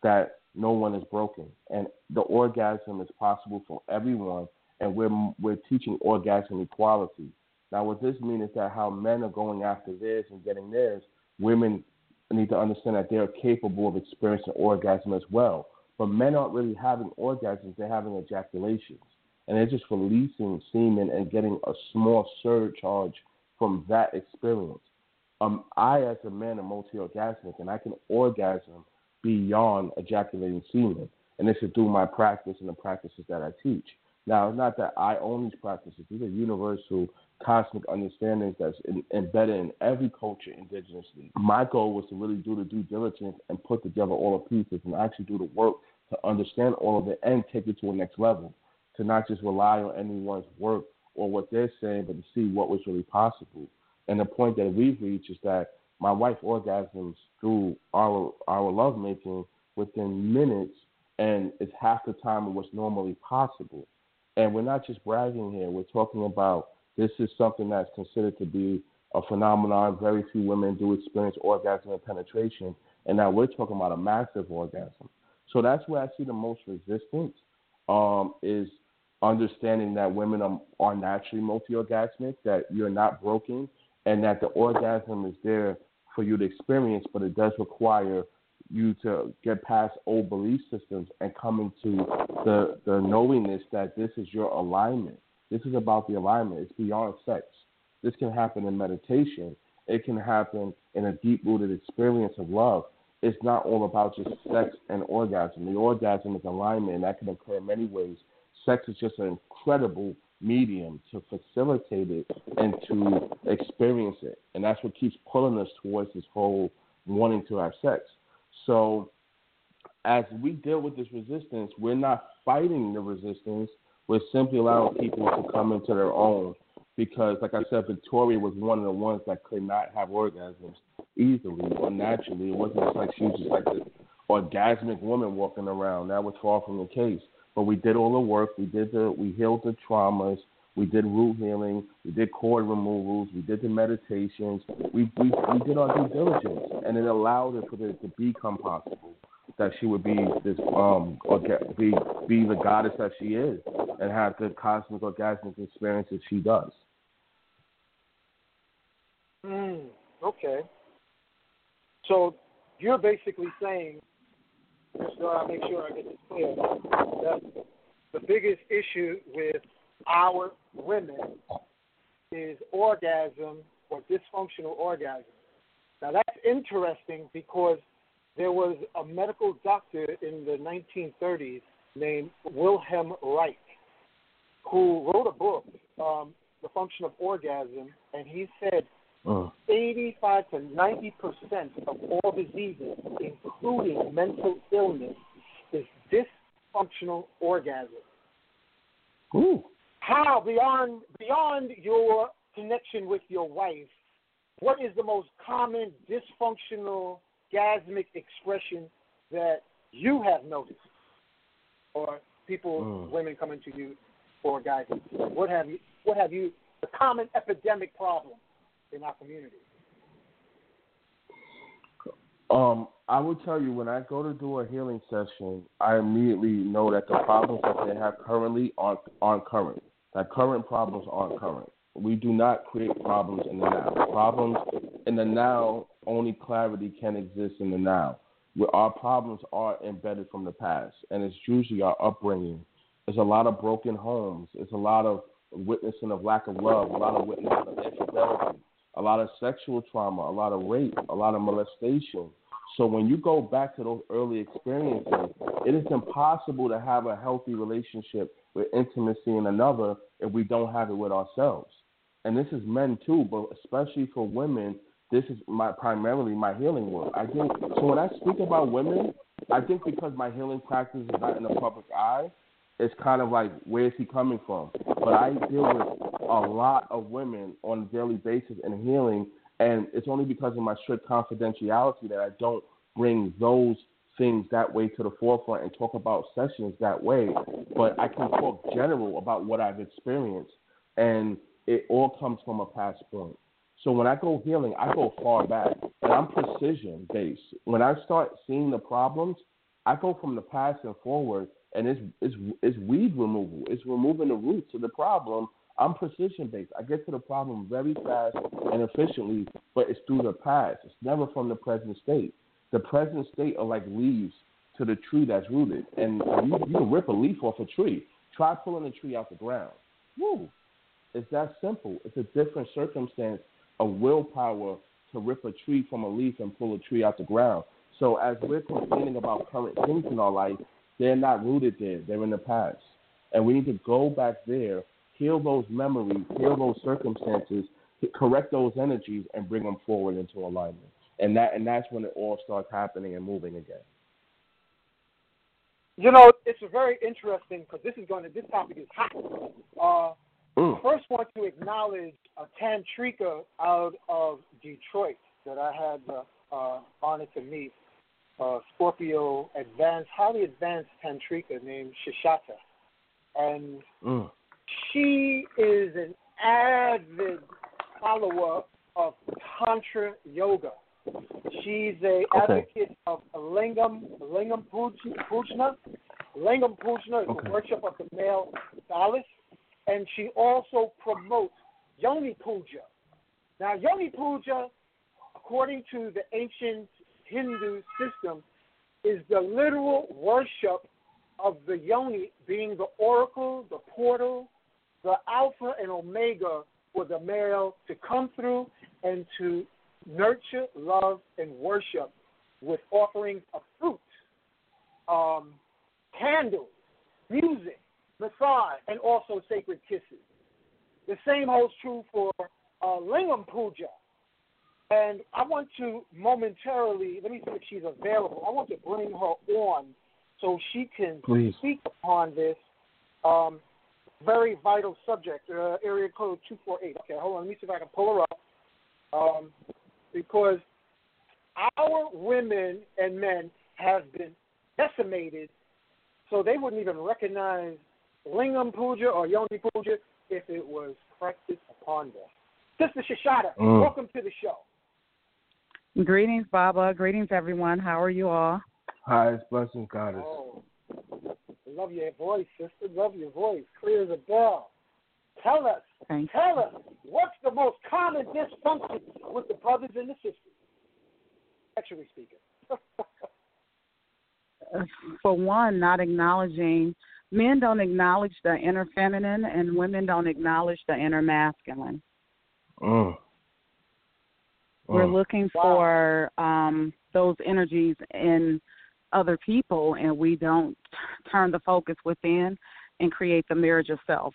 S3: no one is broken. And the orgasm is possible for everyone, and we're, we're teaching orgasm equality. Now, what this means is that how men are going after theirs and getting theirs, women need to understand that they're capable of experiencing orgasm as well. But men aren't really having orgasms, they're having ejaculations. And they're just releasing semen and getting a small surcharge from that experience. Um, I, as a man, am multi-orgasmic, and I can orgasm beyond ejaculating semen. And this is through my practice and the practices that I teach. Now, it's not that I own these practices. These are universal cosmic understandings that's in, embedded in every culture indigenously. My goal was to really do the due diligence and put together all the pieces and actually do the work to understand all of it and take it to a next level, to not just rely on anyone's work or what they're saying, but to see what was really possible. And the point that we've reached is that my wife orgasms through our our lovemaking within minutes, and it's half the time of what's normally possible. And we're not just bragging here. We're talking about this is something that's considered to be a phenomenon. Very few women do experience orgasm and penetration, and now we're talking about a massive orgasm. So that's where I see the most resistance um, is understanding that women are, are naturally multi-orgasmic, that you're not broken, and that the orgasm is there for you to experience, but it does require you to get past old belief systems and come into the, the knowingness that this is your alignment. This is about the alignment. It's beyond sex. This can happen in meditation. It can happen in a deep-rooted experience of love. It's not all about just sex and orgasm. The orgasm is alignment, and that can occur in many ways. Sex is just an incredible medium to facilitate it and to experience it. And that's what keeps pulling us towards this whole wanting to have sex. So as we deal with this resistance, we're not fighting the resistance. We're simply allowing people to come into their own. Because, like I said, Victoria was one of the ones that could not have orgasms easily or naturally. It wasn't just like she was just like this orgasmic woman walking around. That was far from the case. But we did all the work. We did the we healed the traumas. We did root healing. We did cord removals. We did the meditations. We we, we did our due diligence, and it allowed it for it to become possible that she would be this um or get, be be the goddess that she is and have the cosmic orgasmic experience that she does.
S2: Mm, okay. So you're basically saying, just so I make sure I get this clear, that the biggest issue with our women is orgasm or dysfunctional orgasm. Now that's interesting because there was a medical doctor in the nineteen thirties named Wilhelm Reich who wrote a book, um, The Function of Orgasm, and he said uh. eighty-five to ninety percent of all diseases, including mental illness, is dysfunctional orgasm.
S3: Ooh.
S2: How, beyond beyond your connection with your wife, what is the most common dysfunctional orgasmic expression that you have noticed, or people, mm. women coming to you for orgasm? What have you? What have you? The common epidemic problem in our community.
S3: Um, I will tell you, when I go to do a healing session, I immediately know that the problems that they have currently aren't, aren't current. That current problems aren't current. We do not create problems in the now. Problems in the now, only clarity can exist in the now. Where our problems are embedded from the past, and it's usually our upbringing. There's a lot of broken homes. There's a lot of witnessing of lack of love, a lot of witnessing of infidelity, a lot of sexual trauma, a lot of rape, a lot of molestation. So when you go back to those early experiences, it is impossible to have a healthy relationship with intimacy in another if we don't have it with ourselves. And this is men too, but especially for women, this is my primarily my healing work. I think so when I speak about women, I think because my healing practice is not in the public eye, it's kind of like, where is he coming from? But I deal with a lot of women on a daily basis in healing, and it's only because of my strict confidentiality that I don't bring those things that way to the forefront and talk about sessions that way. But I can talk general about what I've experienced, and it all comes from a past point. So when I go healing, I go far back, and I'm precision-based. When I start seeing the problems, I go from the past and forward, and it's it's it's weed removal. It's removing the roots of the problem. I'm precision based. I get to the problem very fast and efficiently, but it's through the past. It's never from the present state. The present state are like leaves to the tree that's rooted, and you, you can rip a leaf off a tree. Try pulling a tree out the ground. Woo! It's that simple. It's a different circumstance of willpower to rip a tree from a leaf and pull a tree out the ground. So as we're complaining about current things in our life, they're not rooted there. They're in the past. And we need to go back there, heal those memories, heal those circumstances, correct those energies, and bring them forward into alignment. And that and that's when it all starts happening and moving again.
S2: You know, it's a very interesting because this is going to this topic is hot. Uh, mm. I first want to acknowledge a tantrika out of Detroit that I had the uh, honor to meet. Uh, Scorpio advanced, highly advanced tantrika named Shishata, and mm. she is an avid follower of Tantra yoga. She's a okay. advocate of Lingam, Lingam Pujna. Lingam Pujna is okay. the worship of the male phallus, and she also promotes Yoni Puja. Now, Yoni Puja, according to the ancient Hindu system, is the literal worship of the Yoni being the oracle, the portal, the alpha and omega for the male to come through and to nurture, love, and worship with offerings of fruit, um, candles, music, massage, and also sacred kisses. The same holds true for uh, Lingam Puja. And I want to momentarily, let me see if she's available. I want to bring her on so she can Please. speak upon this um, very vital subject, uh, area code two four eight. Okay, hold on. Let me see if I can pull her up. Um, because our women and men have been decimated, so they wouldn't even recognize Lingam Puja or Yoni Puja if it was practiced upon them. Sister Shishata, mm. welcome to the show.
S5: Greetings, Baba. Greetings, everyone. How are you all?
S3: Hi, it's Blessings, Goddess.
S2: Oh, love your voice, sister. Love your voice. Clear as a bell. Tell us, Thanks. tell us, what's the most common dysfunction with the brothers and the sisters, sexually speaking?
S5: For one, not acknowledging, men don't acknowledge the inner feminine and women don't acknowledge the inner masculine.
S3: Mm.
S5: We're looking wow. for um, those energies in other people, and we don't turn the focus within and create the marriage of self.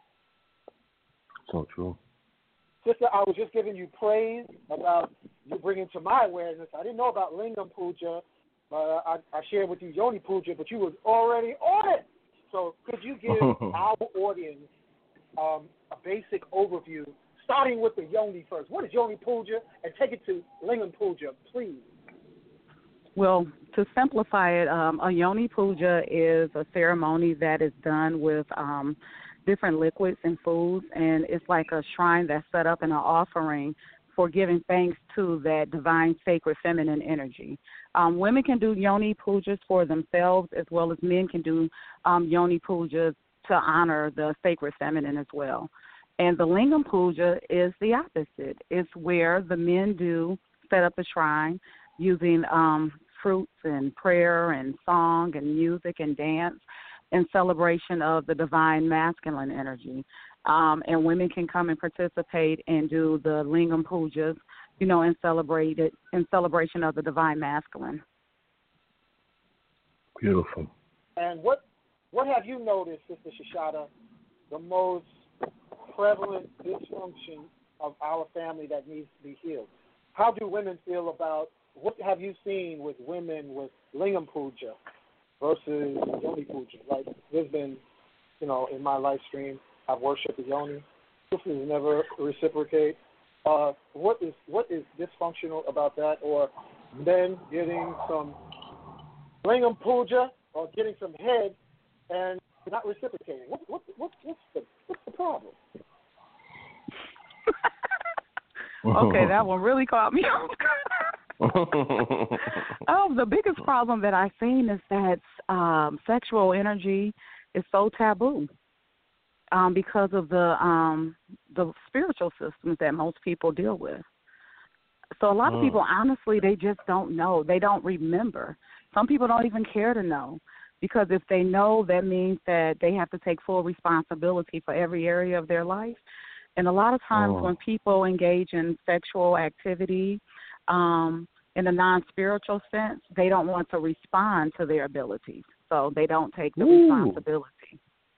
S3: So true.
S2: Sister, I was just giving you praise about you bringing to my awareness. I didn't know about Lingam Puja, but I, I shared with you Yoni Puja, but you was already on it. So could you give our audience um, a basic overview, starting with the Yoni first? What is Yoni Puja? And take it to Lingam Puja, please.
S5: Well, to simplify it, um, a Yoni Puja is a ceremony that is done with um, different liquids and foods, and it's like a shrine that's set up in an offering for giving thanks to that divine, sacred, feminine energy. Um, women can do Yoni Pujas for themselves as well as men can do um, Yoni Pujas to honor the sacred feminine as well. And the Lingam Puja is the opposite. It's where the men do set up a shrine using um, fruits and prayer and song and music and dance in celebration of the divine masculine energy. Um, and women can come and participate and do the Lingam Pujas, you know, and celebrate it in celebration of the divine masculine.
S3: Beautiful.
S2: And what what have you noticed, Sister Shishata, the most prevalent dysfunction of our family that needs to be healed? How do women feel about, what have you seen with women with Lingam Puja versus Yoni Puja? Like, there's been, you know, in my live stream, I've worshipped the Yoni. Sisters never reciprocate. Uh, what is what is dysfunctional about that? Or men getting some Lingam Puja or getting some head and not reciprocating? What, what, what, what's the what's the problem?
S5: Okay, that one really caught me off Oh, the biggest problem that I've seen is that um, sexual energy is so taboo um, because of the um, the spiritual systems that most people deal with. So a lot of
S3: Mm.
S5: people, honestly, they just don't know. They don't remember. Some people don't even care to know because if they know, that means that they have to take full responsibility for every area of their life. And a lot of times
S3: Mm.
S5: when people engage in sexual activity um, in a non-spiritual sense, they don't want to respond to their abilities. So they don't take the
S3: Ooh.
S5: responsibility.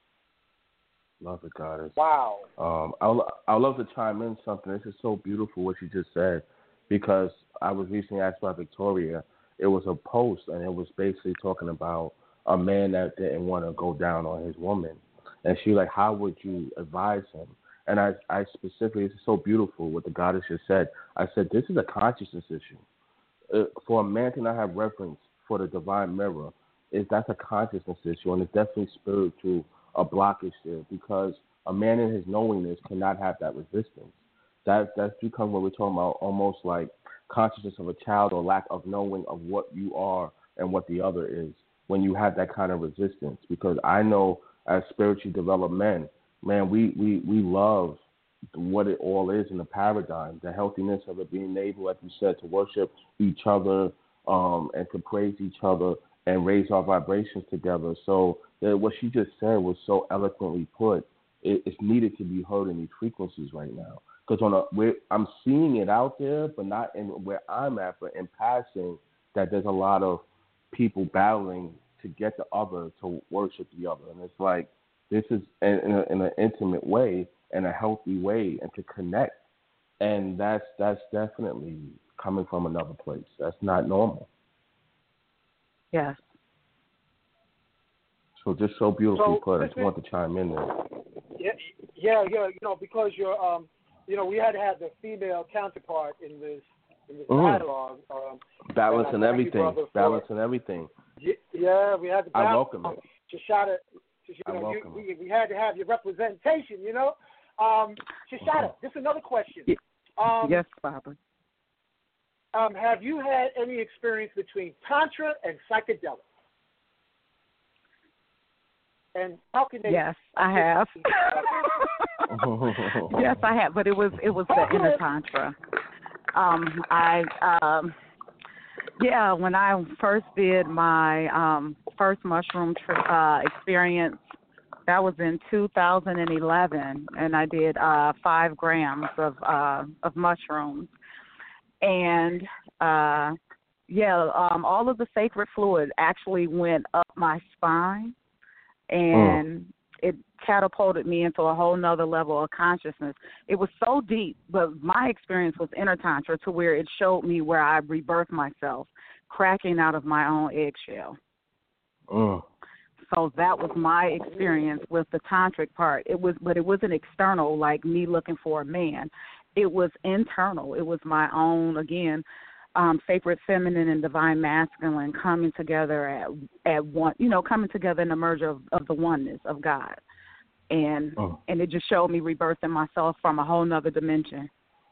S3: Love it, Goddess.
S2: Wow.
S3: Um, I I love to chime in something. This is so beautiful what you just said, because I was recently asked by Victoria. It was a post, and it was basically talking about a man that didn't want to go down on his woman, and she was like, "How would you advise him?" And I, I specifically, it's so beautiful what the Goddess just said. I said, this is a consciousness issue. Uh, for a man to not have reverence for the divine mirror, is that's a consciousness issue, and it's definitely spiritual a blockage there, because a man in his knowingness cannot have that resistance. That that's become what we're talking about, almost like consciousness of a child, or lack of knowing of what you are and what the other is when you have that kind of resistance. Because I know as spiritually developed men, man, we, we, we love what it all is in the paradigm, the healthiness of it, being able, like you said, to worship each other um, and to praise each other and raise our vibrations together. So uh, what she just said was so eloquently put. It, it's needed to be heard in these frequencies right now. Because on a, we're, I'm seeing it out there, but not in where I'm at, but in passing, that there's a lot of people battling to get the other to worship the other. And it's like, this is in, in, a, in an intimate way, in a healthy way, and to connect. And that's that's definitely coming from another place. That's not normal.
S5: Yes.
S3: So just so beautifully
S2: So,
S3: put. I just want to chime in there.
S2: Yeah, yeah, yeah. You know, because you're, um, you know, we had to have the female counterpart in this in this
S3: Mm.
S2: dialogue. Um,
S3: Balancing
S2: and I thank you,
S3: everything.
S2: brother, for-
S3: Balancing everything.
S2: y- Yeah, we had to
S3: I
S2: balance.
S3: welcome it.
S2: Shashada, you
S3: I
S2: know, you,
S3: welcome
S2: we, we had to have your representation, you know. Um, Shashada,
S3: Mhm.
S2: this is another question.
S5: Y-
S2: Um,
S5: yes, Barbara.
S2: um, have you had any experience between Tantra and psychedelics? And how can they?
S5: Yes, I have. Yes, I have, but it was it was the inner tantra. Um, I um, yeah, when I first did my um, first mushroom tri- uh, experience, that was in two thousand eleven, and I did uh, five grams of uh, of mushrooms, and uh, yeah, um, all of the sacred fluid actually went up my spine, and mm. it catapulted me into a whole nother level of consciousness. It was so deep, but my experience was inner tantra, to where it showed me where I rebirthed myself, cracking out of my own eggshell.
S3: Mm.
S5: So that was my experience with the tantric part. It was, but it wasn't external, like me looking for a man. It was internal. It was my own, again, um, sacred feminine and divine masculine coming together at at one, you know, coming together in the merger of, of the oneness of God. And oh. and it just showed me rebirthing myself from a whole nother dimension.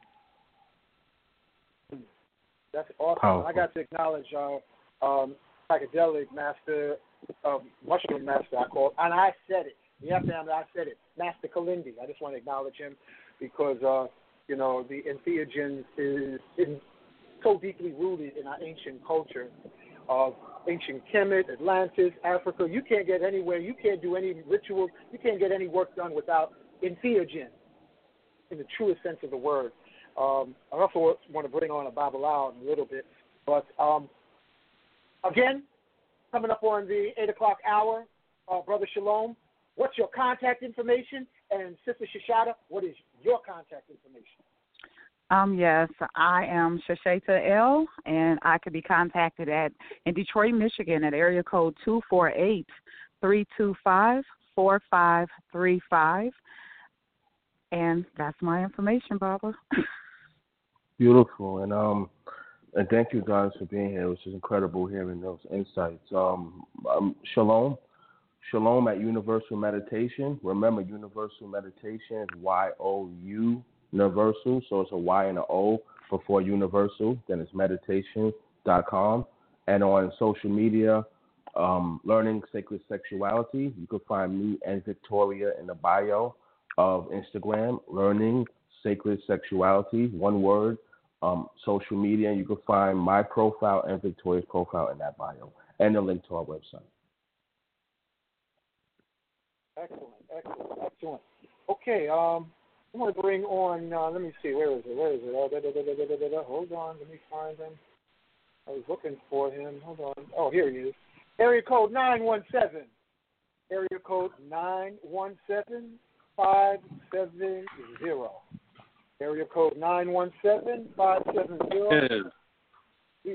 S2: That's awesome. Powerful. I got to acknowledge uh, um, psychedelic master, uh, mushroom master, I call it, and I said it. You have to have I said it. Master Kalindi. I just want to acknowledge him because, uh, you know, the entheogens is in, so deeply rooted in our ancient culture of ancient Kemet, Atlantis, Africa. You can't get anywhere. You can't do any rituals. You can't get any work done without entheogen in the truest sense of the word. Um, I also want to bring on a Babylao in a little bit. But, um, again, coming up on the eight o'clock hour, uh, Brother Shalom, what's your contact information? And Sister Shashada, what is your contact information?
S5: Um, yes, I am Shasheta L, and I can be contacted at in Detroit, Michigan, at area code two four eight, three two five, four five three five. And that's my information, Barbara.
S3: Beautiful. And um and thank you guys for being here. It was just incredible hearing those insights. Um, um Shalom. Shalom at Universal Meditation. Remember, Universal Meditation is Y O U, Universal, so it's a Y and an O. for For Universal. Then it's meditation dot com. And on social media, um, Learning Sacred Sexuality. You can find me and Victoria in the bio of Instagram, Learning Sacred Sexuality, one word. Um, social media, and you can find my profile and Victoria's profile in that bio, and a link to our website.
S2: Excellent, excellent, excellent. Okay, um, I'm going to bring on, uh, let me see, where is it, where is it? Oh, da, da, da, da, da, da, da. Hold on, let me find him. I was looking for him. Hold on. Oh, here he is. Area code nine one seven. Area code nine one seven, five seven zero. Area code nine one seven, five seven zero.
S6: Yes.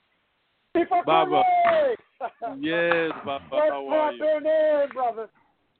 S6: Baba. Yes, Baba. How are you?
S2: In, brother.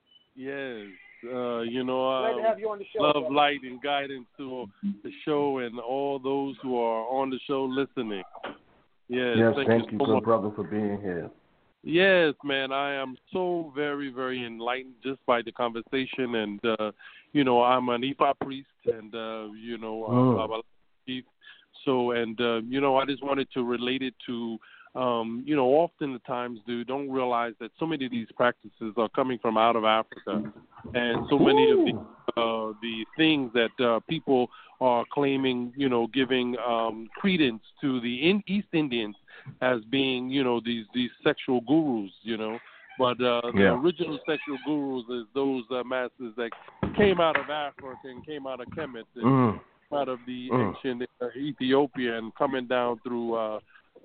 S6: Yes. Uh, you know,
S2: Glad to
S6: uh,
S2: have you on the show,
S6: love,
S2: brother.
S6: light, and guidance to the show and all those who are on the show listening. Yes,
S3: yes
S6: thank,
S3: thank
S6: you,
S3: you,
S6: so
S3: good brother, for being here.
S6: Yes, man, I am so very, very enlightened just by the conversation, and uh, you know, I'm an Ifa priest, and uh, you know, uh,
S3: mm.
S6: blah, blah, blah. So, and uh, you know, I just wanted to relate it to, um, you know, often the times, dude, don't realize that so many of these practices are coming from out of Africa, and so many
S3: Ooh.
S6: of the uh, the things that uh, people are claiming, you know, giving um, credence to the in- East Indians as being, you know, these these sexual gurus, you know. But uh, the
S3: yeah.
S6: original sexual gurus is those uh, masters that came out of Africa and came out of Kemet and
S3: mm.
S6: out of the
S3: mm.
S6: ancient uh, Ethiopia and coming down through, uh,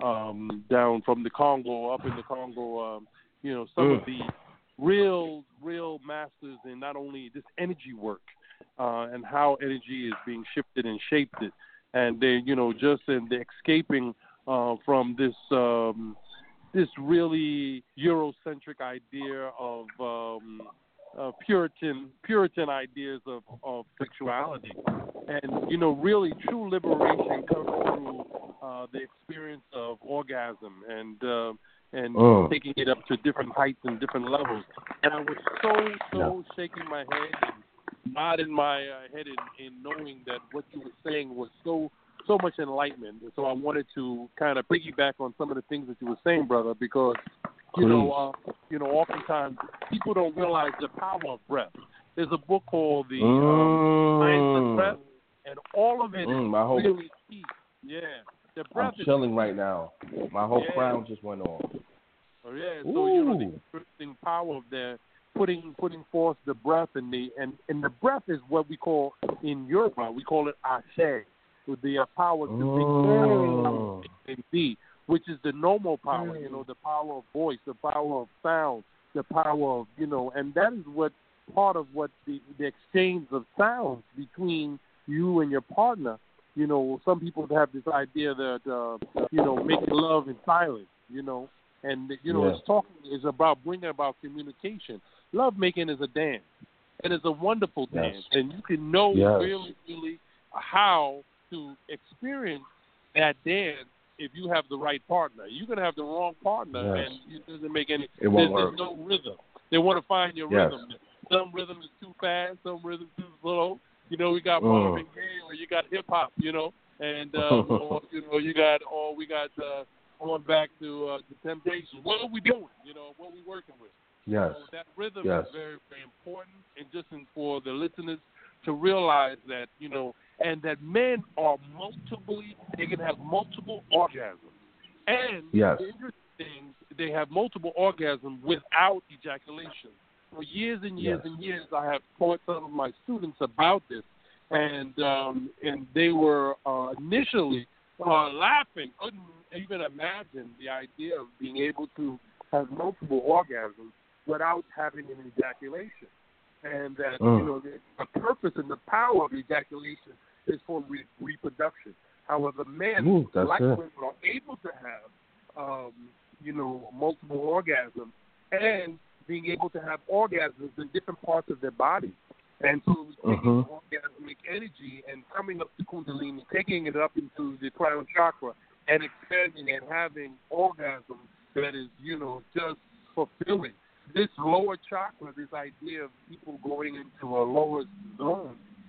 S6: um, down from the Congo, up in the Congo, um, you know, some
S3: mm.
S6: of the real, real masters in not only this energy work uh, and how energy is being shifted and shaped it. And they, you know, just in the escaping Uh, from this um, this really Eurocentric idea of um, uh, Puritan Puritan ideas of, of sexuality, and you know, really true liberation comes through uh, the experience of orgasm and uh, and
S3: oh.
S6: taking it up to different heights and different levels. And I was so so
S3: yeah.
S6: shaking my head and nodding my uh, head in, in knowing that what you were saying was so. so much enlightenment. And so I wanted to kind of piggyback on some of the things that you were saying, brother, because, you know, uh, you know, oftentimes people don't realize the power of breath. There's a book called The
S3: mm.
S6: um, Science of Breath, and all of it
S3: mm,
S6: is
S3: my whole,
S6: really key. Yeah. The breath
S3: I'm chilling
S6: is
S3: right now. My whole
S6: yeah.
S3: crown just went on.
S6: Oh, yeah.
S3: Ooh.
S6: So, you know, the interesting power of the putting putting forth the breath, and the, and, and the breath is what we call, in Yoruba, we call it ashe. With the uh, power to
S3: oh.
S6: think and be, which is the normal power, you know, the power of voice, the power of sound, the power of, you know, and that is what part of what the, the exchange of sounds between you and your partner. You know, some people have this idea that, uh, you know, making love in silence, you know, and, you know,
S3: yeah.
S6: it's talking is about bringing about communication. Love making is a dance, and it's a wonderful
S3: yes.
S6: dance, and you can know
S3: yes.
S6: really, really how to experience that dance if you have the right partner. You can have the wrong partner,
S3: yes.
S6: and it doesn't make any.
S3: It won't
S6: there's,
S3: work.
S6: there's no rhythm. They want to find your
S3: yes.
S6: rhythm. Some rhythm is too fast. Some rhythm is too slow. You know, we got
S3: mm.
S6: Marvin Gaye, or you got hip hop. You know, and uh, or, you know, you got, or we got uh, going back to uh, the Temptations. What are we doing? You know, what are we working with?
S3: Yes.
S6: So that rhythm
S3: yes.
S6: is very, very important, and just in, for the listeners to realize that, you know, and that men are multiple, they can have multiple orgasms. And
S3: yes.
S6: the interesting thing, they have multiple orgasms without ejaculation. For years and years
S3: yes.
S6: and years, I have taught some of my students about this, and um, and they were uh, initially uh, laughing, couldn't even imagine the idea of being able to have multiple orgasms without having an ejaculation. And that,
S3: mm.
S6: you know, the, the purpose and the power of ejaculation is for re- reproduction. However, men,
S3: Ooh,
S6: like
S3: it.
S6: women, are able to have, um, you know, multiple orgasms and being able to have orgasms in different parts of their body. And so taking
S3: mm-hmm.
S6: orgasmic energy and coming up to Kundalini, taking it up into the crown chakra and expanding and having orgasm that is, you know, just fulfilling. This lower chakra, this idea of people going into a lower zone,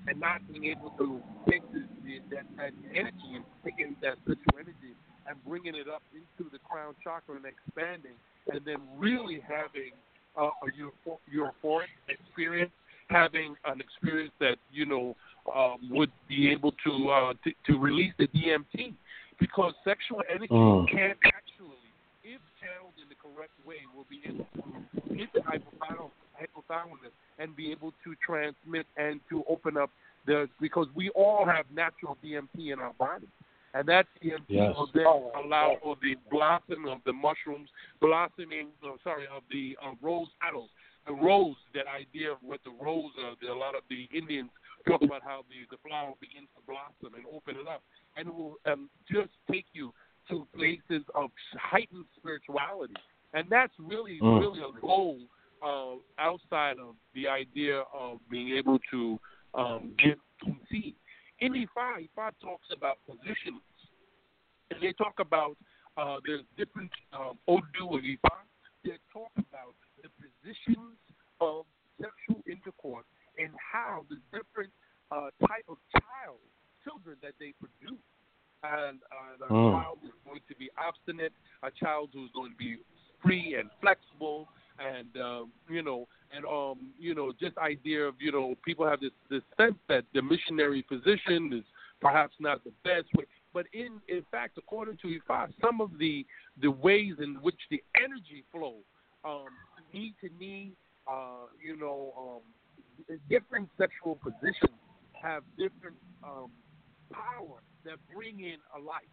S6: and not being able to take the, the, that, that energy and taking that spiritual energy and bringing it up into the crown chakra and expanding, and then really having uh, a euphor- euphoric experience, having an experience that, you know, um, would be able to, uh, to to release the D M T, because sexual energy mm. can actually, if channeled in the correct way, will be able to hit the hypothalamus, hypothalamus and be able to transmit and to open up the, because we all have natural D M T in our body. And that D M T yes. will then allow for the blossom of the mushrooms, blossoming, oh, sorry, of the uh, rose petals. The rose, that idea of what the rose, uh, the, a lot of the Indians talk about how the, the flower begins to blossom and open it up. And it will um, just take you to places of heightened spirituality. And that's really, mm. really a goal uh, outside of the idea of being able to um, get conceive. In Ifa, Ifa talks about positions. And they talk about, uh, there's different um, Odu of Ifa. They talk about the positions of sexual intercourse and how the different uh, type of child, children that they produce. And uh, a mm. child is going to be obstinate, a child who's going to be free and flexible, and um, you know, and um, you know, just idea of, you know, people have this, this sense that the missionary position is perhaps not the best way, but in in fact, according to Ifa, some of the the ways in which the energy flow, um, knee to knee, uh, you know, um, different sexual positions have different um, power that bring in a life.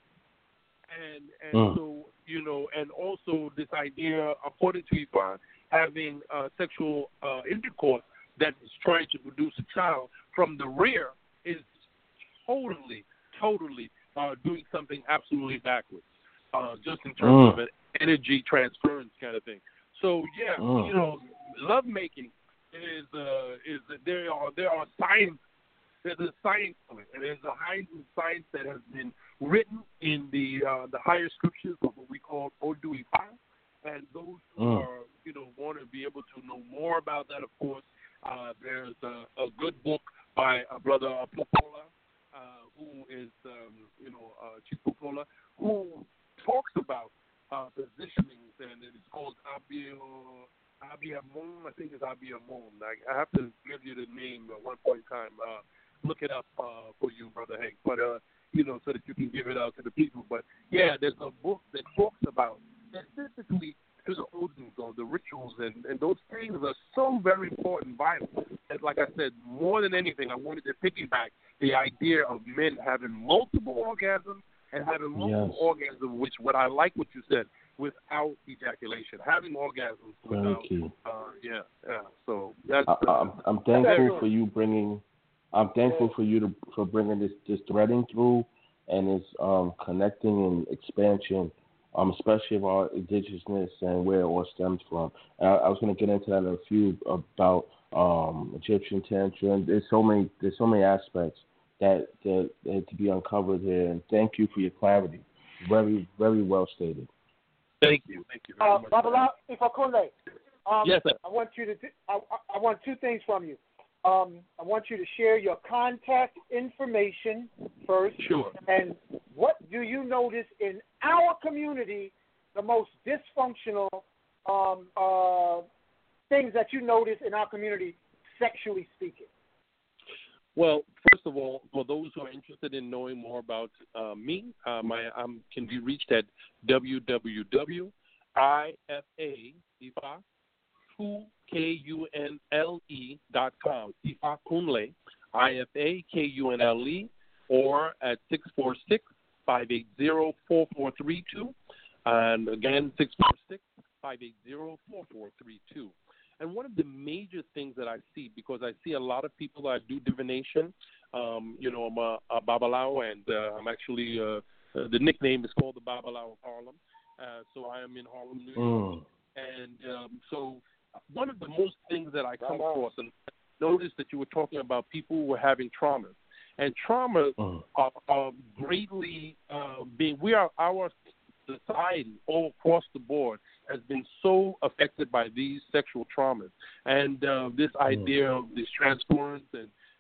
S6: And and mm. so, you know, and also this idea, according to Ifa, having uh, sexual uh, intercourse that is trying to produce a child from the rear is totally, totally uh, doing something absolutely backwards, uh, just in terms mm. of an energy transference kind of thing. So yeah, mm. you know, lovemaking is uh, is there are there are science. There's a science of it, and there's a high science that has been written in the uh, the higher scriptures of what we call Odu Ifa. And those who mm. are, you know, want to be able to know more about that, of course, uh, there's a, a good book by a brother Popola, uh, who is, um, you know, uh, Chief Popola, who talks about uh, positionings, and it's called Abio. Abiamon, I think it's Abiamon. I, I have to give you the name at one point in time. Uh, look it up uh, for you, Brother Hank. But, uh, you know, so that you can give it out to the people. But, yeah, there's a book that talks about specifically to the Odins or the rituals, and, and those things are so very important, vital. And like I said, more than anything, I wanted to piggyback the idea of men having multiple orgasms and having multiple yes. orgasms, which what I like what you said, without ejaculation, having orgasms without, uh, yeah, yeah. So that's. Uh,
S3: I, I'm, I'm thankful for you bringing. I'm thankful for you to for bringing this this threading through and this um, connecting and expansion, um, especially of our indigenousness and where it all stems from. And I, I was going to get into that in a few about um, Egyptian tantra. And there's so many there's so many aspects that, that that to be uncovered here. And thank you for your clarity. Very very well stated.
S6: Thank you. Thank you very uh, much.
S2: Babala Ifakunle, um,
S6: yes, sir.
S2: I want you to. I, I want two things from you. Um, I want you to share your contact information first.
S6: Sure.
S2: And what do you notice in our community, the most dysfunctional um, uh, things that you notice in our community, sexually speaking?
S6: Well, first of all, for those who are interested in knowing more about uh, me, uh, my um, can be reached at w w w dot i f a K U N L E dot com. Ifa Kunle, I F A K U N L E, or at six four six, five eight zero, four four three two. And again, six four six, five eight zero, four four three two. And one of the major things that I see, because I see a lot of people that do divination, um, you know, I'm a, a Babalao, and uh, I'm actually, uh, uh, the nickname is called the Babalao of Harlem. Uh, so I am in Harlem, New York. Mm. And um, so one of the most things that I come across, and notice that you were talking about people who were having traumas. And traumas mm. are, are greatly uh, being, we are, our society all across the board has been so affected by these sexual traumas. And uh, this idea of this transference and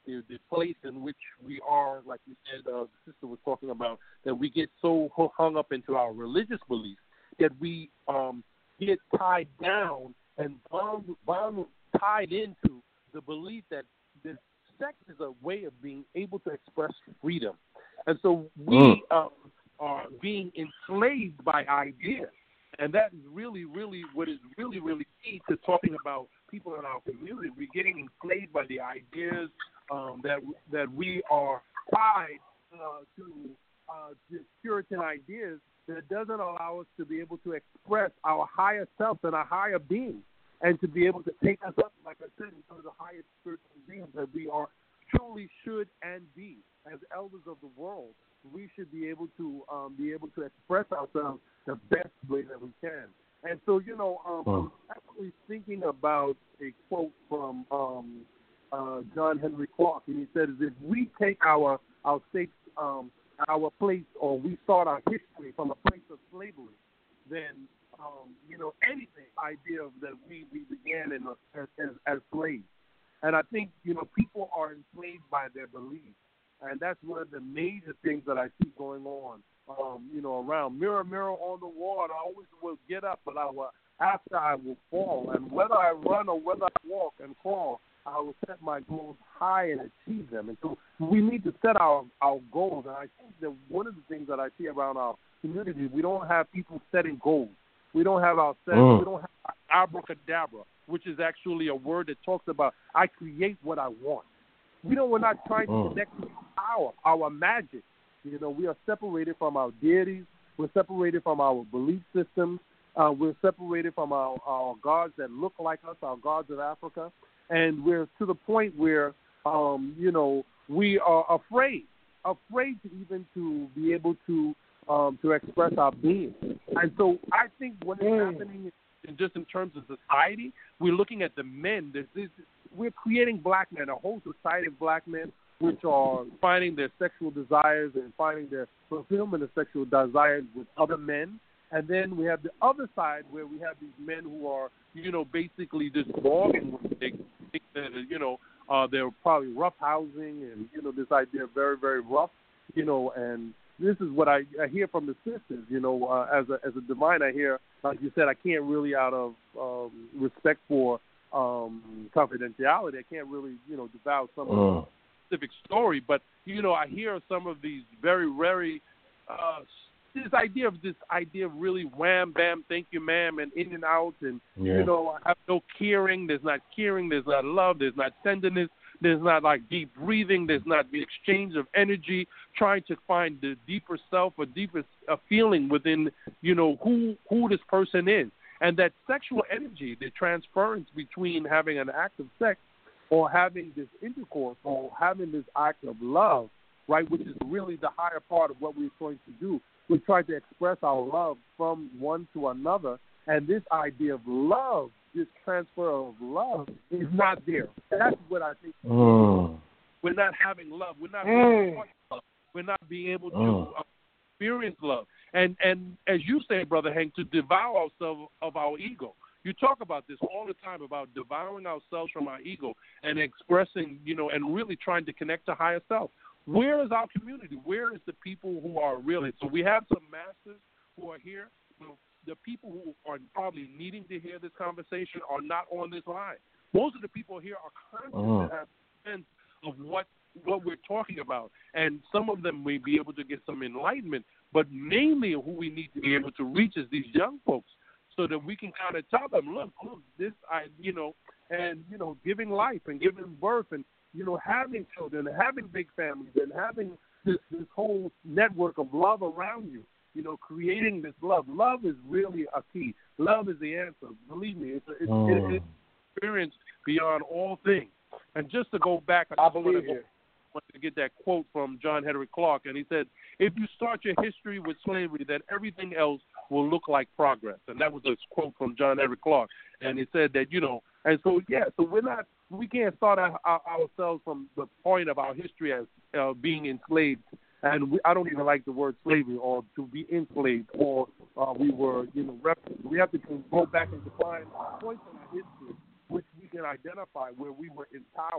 S6: the, the place in which we are, like you said, uh, the sister was talking about, that we get so hung up into our religious beliefs that we um, get tied down and bound, bound, tied into the belief that this sex is a way of being able to express freedom. And so we mm. uh, are being enslaved by ideas. And that is really, really what is really, really key to talking about people in our community. We're getting enslaved by the ideas um, that that we are tied uh, to uh, to Puritan ideas that doesn't allow us to be able to express our higher self and our higher being, and to be able to take us up, like I said, into the highest spiritual beings that we are truly should and be. As elders of the world, we should be able to um, be able to express ourselves the best way that we can. And so, you know, um, oh. I'm actually thinking about a quote from um, uh, John Henry Clark, and he said, "If we take our our state, um, our place, or we start our history from a place of slavery, then um, you know, anything idea that we, we began in a, as, as as slaves." And I think, you know, people are enslaved by their beliefs. And that's one of the major things that I see going on, um, you know, around. Mirror, mirror on the wall, I always will get up, but I will, after I will fall. And whether I run or whether I walk and crawl, I will set my goals high and achieve them. And so we need to set our, our goals. And I think that one of the things that I see around our community, we don't have people setting goals. We don't have our set, mm. we don't have abracadabra, which is actually a word that talks about I create what I want. We don't. We're not trying to connect to our our magic. You know, we are separated from our deities. We're separated from our belief systems. Uh, we're separated from our, our gods that look like us, our gods of Africa, and we're to the point where, um, you know, we are afraid, afraid to even to be able to um, to express our being. And so, I think what is mm. happening, in, just in terms of society, we're looking at the men. There's this. We're creating black men, a whole society of black men, which are finding their sexual desires and finding their fulfillment of sexual desires with other men. And then we have the other side where we have these men who are, you know, basically just bargaining with they think that, you know, uh, they're probably rough housing and, you know, this idea of very, very rough, you know, and this is what I, I hear from the sisters, you know, uh, as a as a divine, I hear, like you said, I can't really out of um, respect for Um, confidentiality. I can't really, you know, devour some uh. of the specific story, but, you know, I hear some of these very, very, uh, this idea of this idea of really wham, bam, thank you, ma'am, and in and out, and, yeah. you know, I have no caring, there's not caring, there's not love, there's not tenderness, there's not, like, deep breathing, there's not the exchange of energy, trying to find the deeper self or deeper uh, feeling within, you know, who who this person is. And that sexual energy, the transference between having an act of sex or having this intercourse or having this act of love, right, which is really the higher part of what we're trying to do. We try to express our love from one to another. And this idea of love, this transfer of love is not there. That's what I think. Mm. We're not having love. We're not being mm. love. We're not being able to mm. experience love. And and as you say, Brother Hank, to devour ourselves of our ego. You talk about this all the time, about devouring ourselves from our ego and expressing, you know, and really trying to connect to higher self. Where is our community? Where is the people who are really? So we have some masters who are here. The people who are probably needing to hear this conversation are not on this line. Most of the people here are conscious oh. and have a sense of what what we're talking about. And some of them may be able to get some enlightenment, but mainly who we need to be able to reach is these young folks so that we can kind of tell them, look, look, this, I, you know, and, you know, giving life and giving birth and, you know, having children and having big families and having this, this whole network of love around you, you know, creating this love. Love is really a key. Love is the answer. Believe me, it's, a, it's, oh. it's an experience beyond all things. And just to go back, I, I believe it. wanted to get that quote from John Henry Clark, and he said, if you start your history with slavery, then everything else will look like progress. And that was a quote from John Henry Clark. And he said that, you know, and so, yeah, so we're not, we can't start our, our, ourselves from the point of our history as uh, being enslaved. And we, I don't even like the word slavery or to be enslaved or uh, we were, you know, rep- we have to go back and define points in our history which we can identify where we were empowered.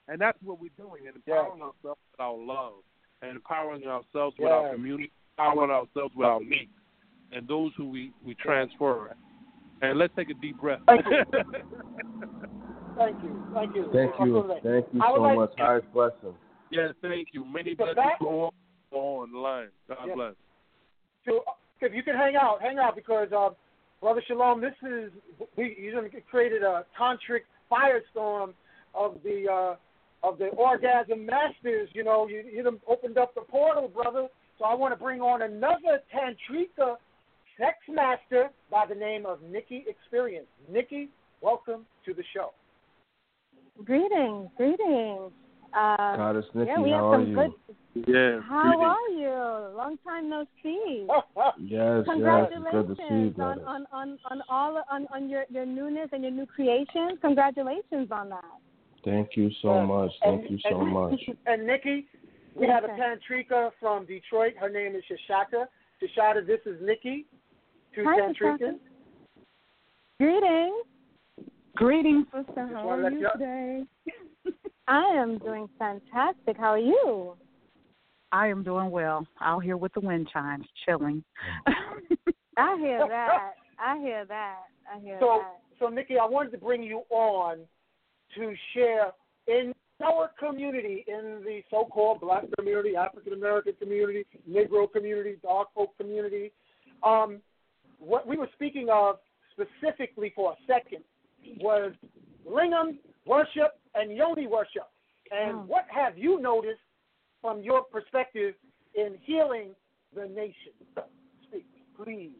S6: And that's what we're doing, and
S2: Yes.
S6: empowering ourselves with our love, and empowering ourselves with
S2: Yes.
S6: our community, empowering ourselves with our mates, and those who we, we transfer. And let's take a deep breath.
S2: Thank you. Thank you. Thank you.
S3: Thank you. Thank you so
S2: like,
S3: much. Highest blessing.
S6: Yes, thank you. Many
S2: So
S6: blessings
S2: that-
S6: to all on the line. God
S2: Yes.
S6: bless.
S2: So, if you can hang out, hang out, because uh, Brother Shalom, this is we you done created a tantric firestorm of the uh, of the orgasm masters. You know, you you done opened up the portal, brother. So I want to bring on another tantrika sex master by the name of Nikki Experience. Nikki, welcome to the show.
S7: Greetings, greetings. Uh,
S3: Goddess Nikki,
S7: yeah, we have
S3: how
S7: some
S3: are you?
S7: good.
S6: Yes.
S7: How
S6: greetings.
S7: are you? Long time no see.
S3: Yes, yes,
S7: Congratulations
S3: it's good to see you,
S7: on,
S3: brother.
S7: on, on, on all on, on your, your newness and your new creations. Congratulations on that.
S3: Thank you so
S2: Uh,
S3: much.
S2: and-
S3: Thank you so
S2: and-
S3: much.
S2: And Nikki, we
S7: Yes,
S2: have a
S7: sir.
S2: tantrika from Detroit. Her name is Shashata. Shashata, this is Nikki. Two
S7: Hi,
S2: tantrikas.
S7: Shashata. Greetings.
S5: Greetings, sister.
S2: Just
S5: How
S2: wanna
S5: are
S2: let
S5: you
S2: you-
S5: today?
S7: I am doing fantastic. How are you?
S5: I am doing well. Out here with the wind chimes, chilling.
S7: I hear that. I hear that. I hear
S2: So,
S7: that.
S2: so Nikki, I wanted to bring you on to share in our community, in the so-called Black community, African American community, Negro community, Dark folk community. Um, what we were speaking of specifically for a second was lingam worship and yoni worship. And
S7: Oh.
S2: what have you noticed from your perspective in healing the nation? Speak, please.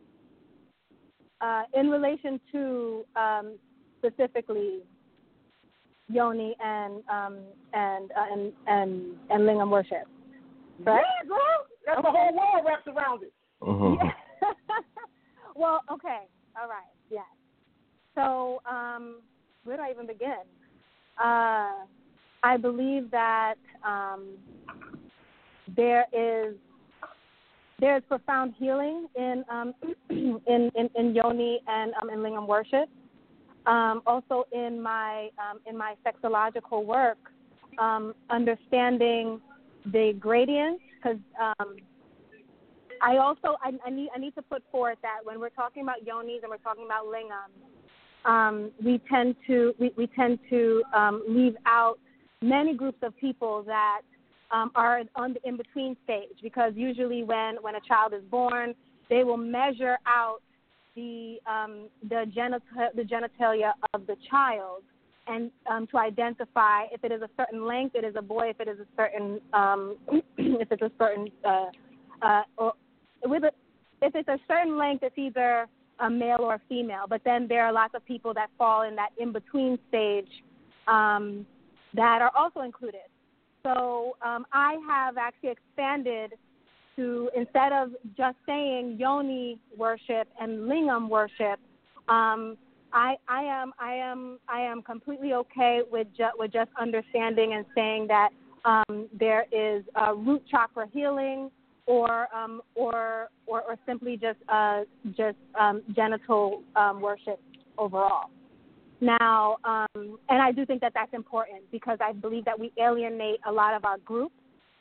S7: Uh, in relation to um, specifically yoni and um, and, uh, and and and lingam worship. Correct?
S2: Yeah, girl. That's
S7: Okay.
S2: the whole world wraps around it.
S3: Mhm.
S7: Yeah. Well, okay, all right, yes. So, um, where do I even begin? Uh, I believe that um, there is there is profound healing in um, in, in in yoni and um, in lingam worship. Um, also, in my um, in my sexological work, um, understanding the gradients, because um, I also I, I need I need to put forth that when we're talking about yonis and we're talking about lingam, um, we tend to we, we tend to um, leave out many groups of people that um, are on the in between stage, because usually when, when a child is born, they will measure out the um, the genital the genitalia of the child, and um, to identify if it is a certain length, it is a boy. If it is a certain um, if it's a certain uh, uh, or with a, if it's a certain length, it's either a male or a female. But then there are lots of people that fall in that in between stage um, that are also included. So um, I have actually expanded to, instead of just saying yoni worship and lingam worship, um, I, I am I am I am completely okay with ju- with just understanding and saying that um, there is uh, root chakra healing, or um, or, or or simply just uh, just um, genital um, worship overall. Now, um, and I do think that that's important, because I believe that we alienate a lot of our groups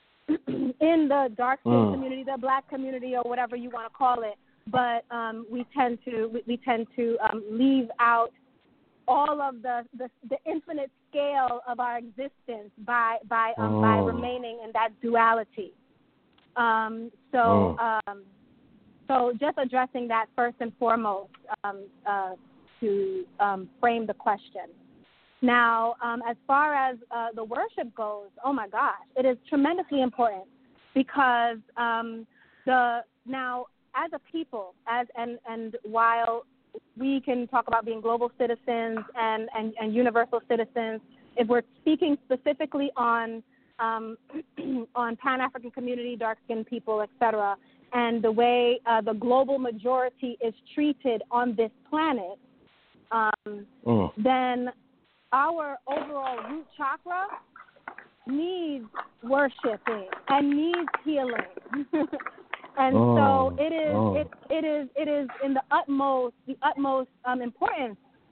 S7: in the dark skin
S3: Mm.
S7: community, the black community, or whatever you want to call it. But um, we tend to we, we tend to um, leave out all of the, the the infinite scale of our existence by by um,
S3: Mm.
S7: by remaining in that duality. Um, so
S3: Mm.
S7: um, so just addressing that first and foremost. Um, uh, to um, frame the question. Now, um, as far as uh, the worship goes, oh my gosh, it is tremendously important, because um, the now as a people, as and, and while we can talk about being global citizens and, and, and universal citizens, if we're speaking specifically on um, on Pan-African community, dark-skinned people, et cetera, and the way uh, the global majority is treated on this planet, Um,
S3: Mm.
S7: then our overall root chakra needs worshiping and needs healing. And
S3: Oh,
S7: so it is
S3: oh.
S7: it, it is it is in the utmost the utmost um, importance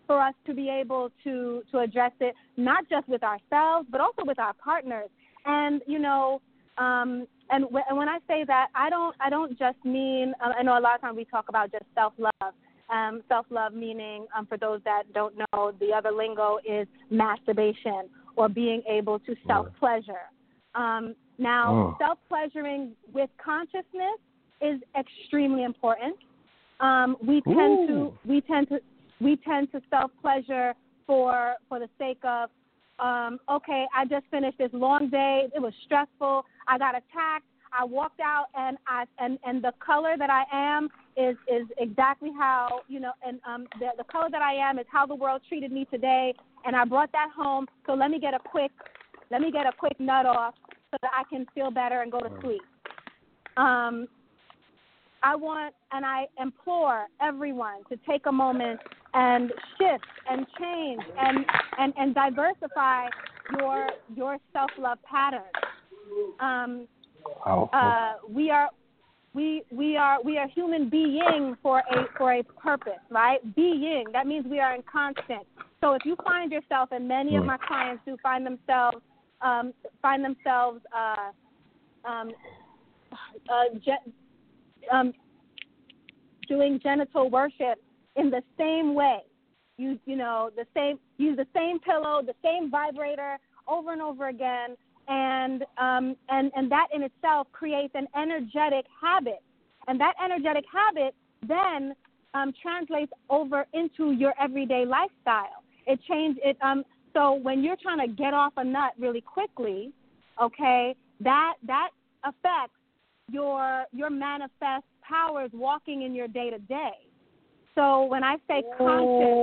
S7: for us to be able to, to address it, not just with ourselves, but also with our partners. And, you know, um, and, w- and when I say that, I don't I don't just mean, uh, I know a lot of times we talk about just self-love. Um, self-love meaning, um, for those that don't know, the other lingo is masturbation or being able to self-pleasure. Um, now,
S3: Oh.
S7: self-pleasuring with consciousness is extremely important. Um, we tend
S3: Ooh.
S7: to we tend to we tend to self-pleasure for for the sake of, um, okay, I just finished this long day. It was stressful. I got attacked. I walked out, and I and, and the color that I am is is exactly how, you know, and um the the color that I am is how the world treated me today, and I brought that home. So let me get a quick let me get a quick nut off so that I can feel better and go to sleep. Um, I want and I implore everyone to take a moment and shift and change and and, and diversify your your self-love patterns. Um, uh, we are we we are we are human beings for a for a purpose, right? Being, that means we are in constant. So if you find yourself, and many of my clients do find themselves um, find themselves uh, um, uh, ge- um, doing genital worship in the same way, you you know the same use the same pillow, the same vibrator over and over again. And um, and and that in itself creates an energetic habit, and that energetic habit then um, translates over into your everyday lifestyle. It change it. Um, so when you're trying to get off a nut really quickly, okay, that that affects your your manifest powers walking in your day to day. So when I say conscious,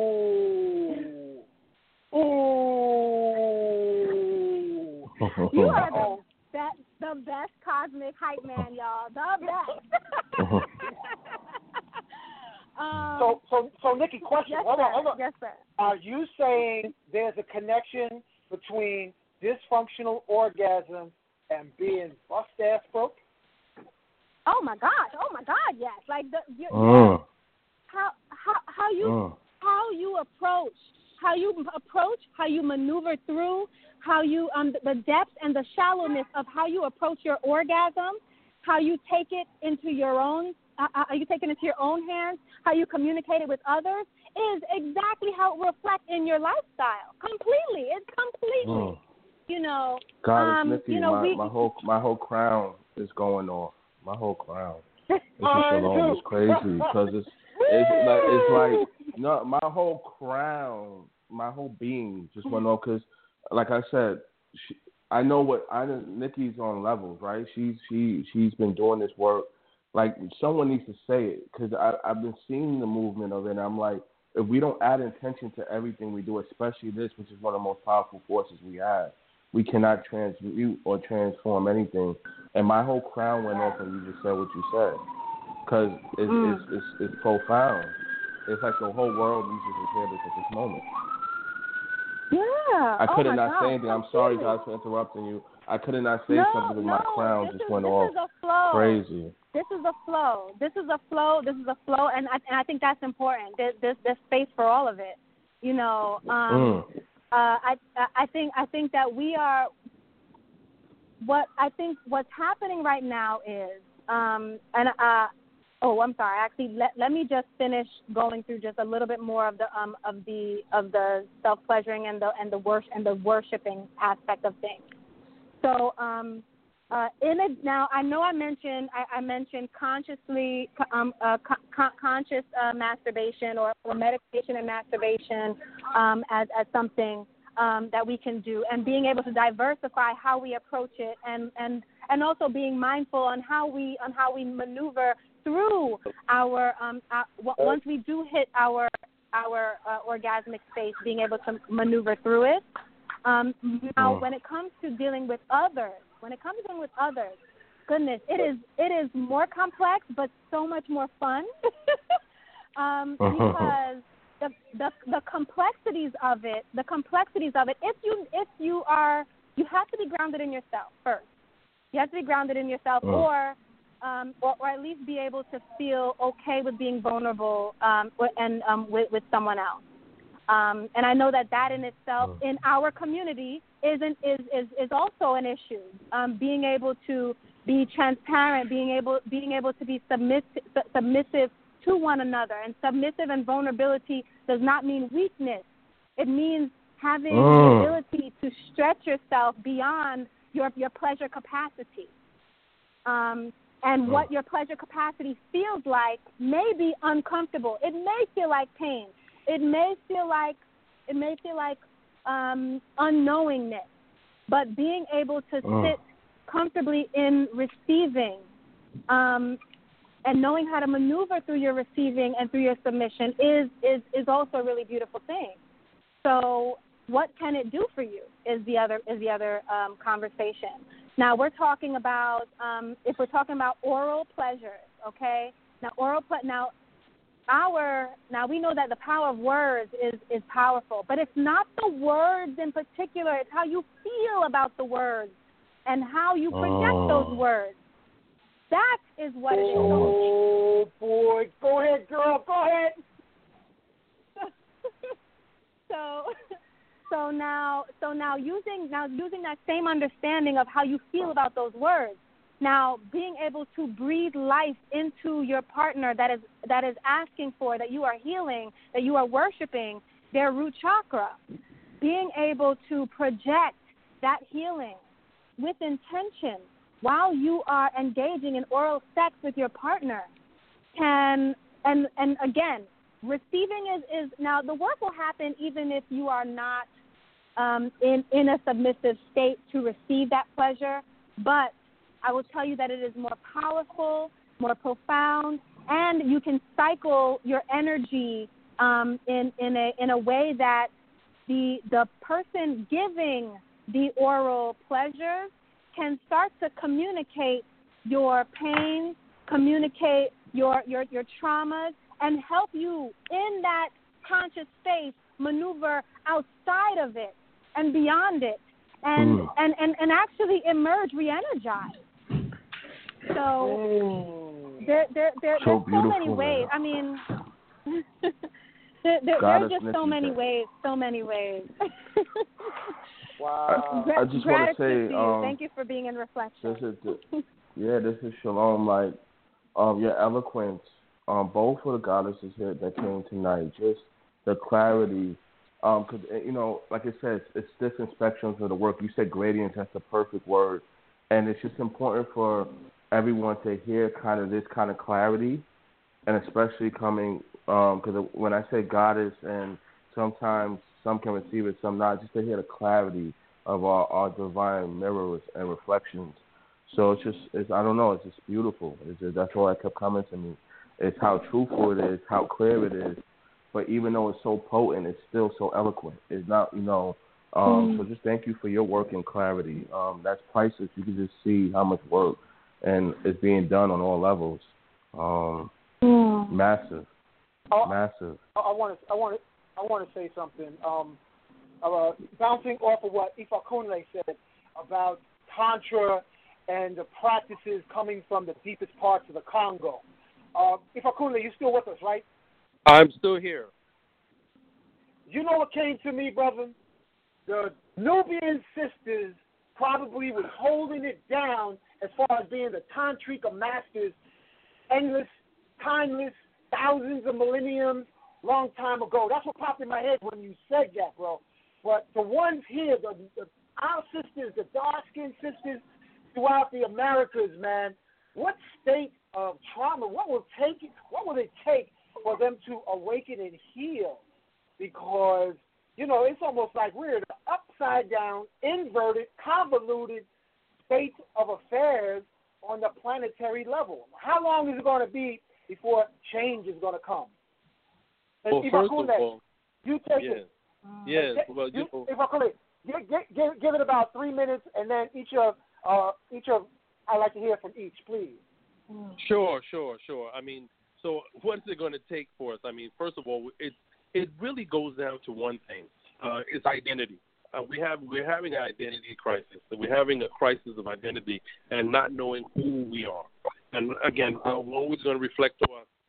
S7: oh. Oh. You are the best, the best cosmic hype man, y'all. The best. um,
S2: So, so, so, Nikki, question.
S7: yes,
S2: hold
S7: sir.
S2: on, hold on.
S7: Yes, sir.
S2: Are you saying there's a connection between dysfunctional orgasm and being bust ass broke?
S7: Oh my gosh! Oh my God! Yes. Like the you,
S3: Mm.
S7: how how how you
S3: Mm.
S7: how you approach how you approach how you maneuver through. How you, um, the depth and the shallowness of how you approach your orgasm, how you take it into your own, uh, how you take it into your own hands, how you communicate it with others, is exactly how it reflects in your lifestyle. Completely, it's completely.
S3: Mm.
S7: You know,
S3: God,
S7: um,
S3: Nikki,
S7: you know,
S3: my,
S7: we,
S3: my whole my whole crown is going off. My whole crown. It's
S2: Mine
S3: Shalom.
S2: too.
S3: It's crazy because it's it's like it's like no, my whole crown, my whole being just went off because. Like I said, she, I know what I know. Nikki's on levels, right? She's she she's been doing this work. Like someone needs to say it because I've been seeing the movement of it. And I'm like, if we don't add intention to everything we do, especially this, which is one of the most powerful forces we have, we cannot transmute or transform anything. And my whole crown went off when you just said what you said because it's, mm. it's, it's it's profound. It's like the whole world needs to hear this at this moment.
S7: Yeah.
S3: I couldn't
S7: oh
S3: not
S7: God,
S3: say anything. I'm sorry, guys, for interrupting you. I couldn't not say
S7: no,
S3: something because
S7: no,
S3: my crown just
S7: is,
S3: went
S7: this
S3: off.
S7: Is a flow.
S3: Crazy.
S7: This is a flow. This is a flow. This is a flow, and I, and I think that's important. There's, there's, there's space for all of it. You know, um,
S3: mm.
S7: uh, I I think I think that we are. What I think what's happening right now is, um, and uh, oh, I'm sorry. Actually, let let me just finish going through just a little bit more of the um of the of the self pleasuring and the and the worship and the worshiping aspect of things. So, um, uh, in it now, I know I mentioned I, I mentioned consciously um uh, con- conscious uh, masturbation or, or meditation and masturbation um as as something. Um, that we can do, and being able to diversify how we approach it, and, and, and also being mindful on how we on how we maneuver through our, um, our once we do hit our our uh, orgasmic space, being able to maneuver through it. Um, now, when it comes to dealing with others, when it comes to dealing with others, goodness, it is it is more complex, but so much more fun um, because. The, the the complexities of it, the complexities of it. If you if you are, you have to be grounded in yourself first. You have to be grounded in yourself, mm. or, um, or or at least be able to feel okay with being vulnerable, um, and um, with with someone else. Um, and I know that that in itself, in our community, is an, is, is is also an issue. Um, being able to be transparent, being able being able to be submissive, submissive to one another, and submissive and vulnerability does not mean weakness. It means having
S3: mm.
S7: the ability to stretch yourself beyond your your pleasure capacity. Um, and what your pleasure capacity feels like may be uncomfortable. It may feel like pain. It may feel like it may feel like um, unknowingness. But being able to
S3: mm.
S7: sit comfortably in receiving um, and knowing how to maneuver through your receiving and through your submission is is is also a really beautiful thing. So, what can it do for you? Is the other is the other um, conversation. Now we're talking about um, if we're talking about oral pleasures, okay? Now oral ple- now our now we know that the power of words is is powerful, but it's not the words in particular. It's how you feel about the words and how you project
S3: oh.
S7: those words. That is what it is.
S2: Oh boy, go ahead, girl, go ahead.
S7: so. So now, so now using now using that same understanding of how you feel about those words, now being able to breathe life into your partner that is that is asking for, that you are healing, that you are worshiping their root chakra, being able to project that healing with intention while you are engaging in oral sex with your partner can and and again. Receiving is, is now the work will happen even if you are not um, in in a submissive state to receive that pleasure. But I will tell you that it is more powerful, more profound, and you can cycle your energy um, in in a in a way that the the person giving the oral pleasures can start to communicate your pain, communicate your your your traumas, and help you in that conscious space maneuver outside of it and beyond it and,
S3: mm.
S7: and, and, and actually emerge re-energized. So
S2: mm.
S7: there, there, there,
S3: so
S7: there's so many
S3: man.
S7: ways. I mean, there, there, there's just so many ways, so many ways.
S2: Wow.
S3: I, I just want to say,
S7: to you.
S3: um,
S7: Thank you for being in reflection.
S3: This is the, yeah, this is Shalom. Like, um, your eloquence. Um, both of the goddesses here that came tonight, just the clarity, um, cause you know, like it says, it's different spectrums of the work. You said gradients, that's the perfect word, and it's just important for everyone to hear kind of this kind of clarity, and especially coming, um, because when I say goddess, and sometimes some can receive it, some not, just to hear the clarity of our, our divine mirrors and reflections. So it's just, it's I don't know, it's just beautiful. It's just, that's all that kept coming to me. It's how truthful it is, how clear it is. But even though it's so potent, it's still so eloquent. It's not, you know. Um, mm. So just thank you for your work and clarity. Um, that's priceless. You can just see how much work and is being done on all levels. Um, mm. Massive,
S2: uh,
S3: massive.
S2: I want to, I want to, I want to say something. Um, uh, bouncing off of what Ifa Kunle said about Tantra and the practices coming from the deepest parts of the Congo. Uh, Ifa Kunle, you still with us, right?
S6: I'm still here.
S2: You know what came to me, brother? The Nubian sisters probably was holding it down as far as being the Tantrika masters, endless, timeless, thousands of millenniums, long time ago. That's what popped in my head when you said that, bro. But the ones here, the, the our sisters, the dark-skinned sisters throughout the Americas, man, what state of trauma, what will take it, what will it take for them to awaken and heal? Because, you know, it's almost like we're in an upside down, inverted, convoluted state of affairs on the planetary level. How long is it going to be before change is going to come? And
S6: well,
S2: if
S6: first
S2: I
S6: of all,
S2: you take
S6: yes,
S2: it.
S6: yes.
S2: You,
S6: well, you,
S2: if I could, give, give, give it about three minutes, and then each of uh, each of I'd like to hear from each, please.
S6: Sure, sure, sure. I mean, so what is it going to take for us? I mean, first of all, it it really goes down to one thing. Uh, it's identity. Uh, we have we're having an identity crisis. We're having a crisis of identity and not knowing who we are. And again, uh, we're always going to reflect to our uh,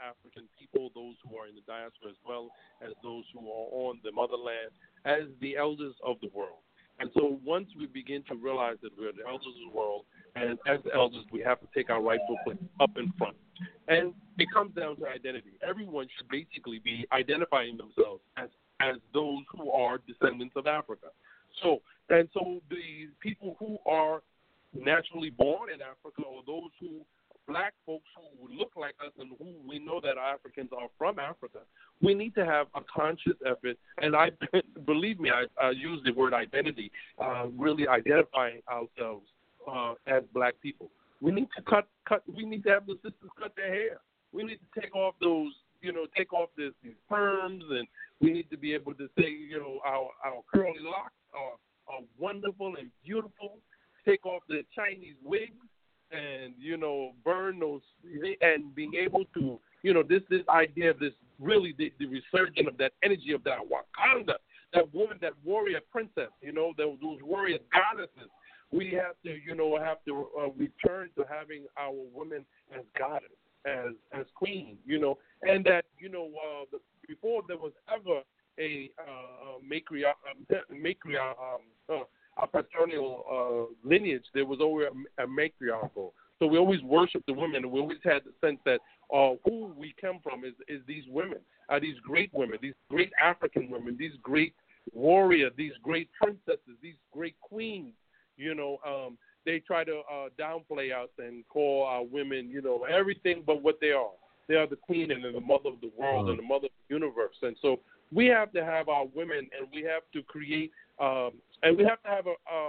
S6: African people, those who are in the diaspora as well as those who are on the motherland, as the elders of the world. And so once we begin to realize that we're the elders of the world, and as elders we have to take our rightful place up in front. And it comes down to identity. Everyone should basically be identifying themselves as, as those who are descendants of Africa. So, and so the people who are naturally born in Africa, or those who, black folks who look like us and who we know that Africans are from Africa, we need to have a conscious effort. And I believe me, I, I use the word identity, uh, really identifying ourselves uh, as black people. We need to cut, cut. We need to have the sisters cut their hair. We need to take off those, you know, take off this, these perms, and we need to be able to say, you know, our our curly locks are, are wonderful and beautiful. Take off the Chinese wigs, and you know, burn those, and being able to, you know, this this idea of this really the, the resurgence of that energy of that Wakanda, that woman, that warrior princess, you know, those, those warrior goddesses. We have to, you know, have to uh, return to having our women as goddess, as as queen, you know, and that, you know, uh, the, before there was ever a uh, matriarch, uh, matriarch, um, uh, a paternal uh, lineage, there was always a, a matriarchal. So we always worshiped the women, and we always had the sense that uh, who we come from is, is these women, are these great women, these great African women, these great warrior, these great princesses, these great queens. You know, um, they try to uh, downplay us and call our women, you know, everything but what they are. They are the queen and the mother of the world and the mother of the universe. And so we have to have our women, and we have to create, um, and we have to have a, a,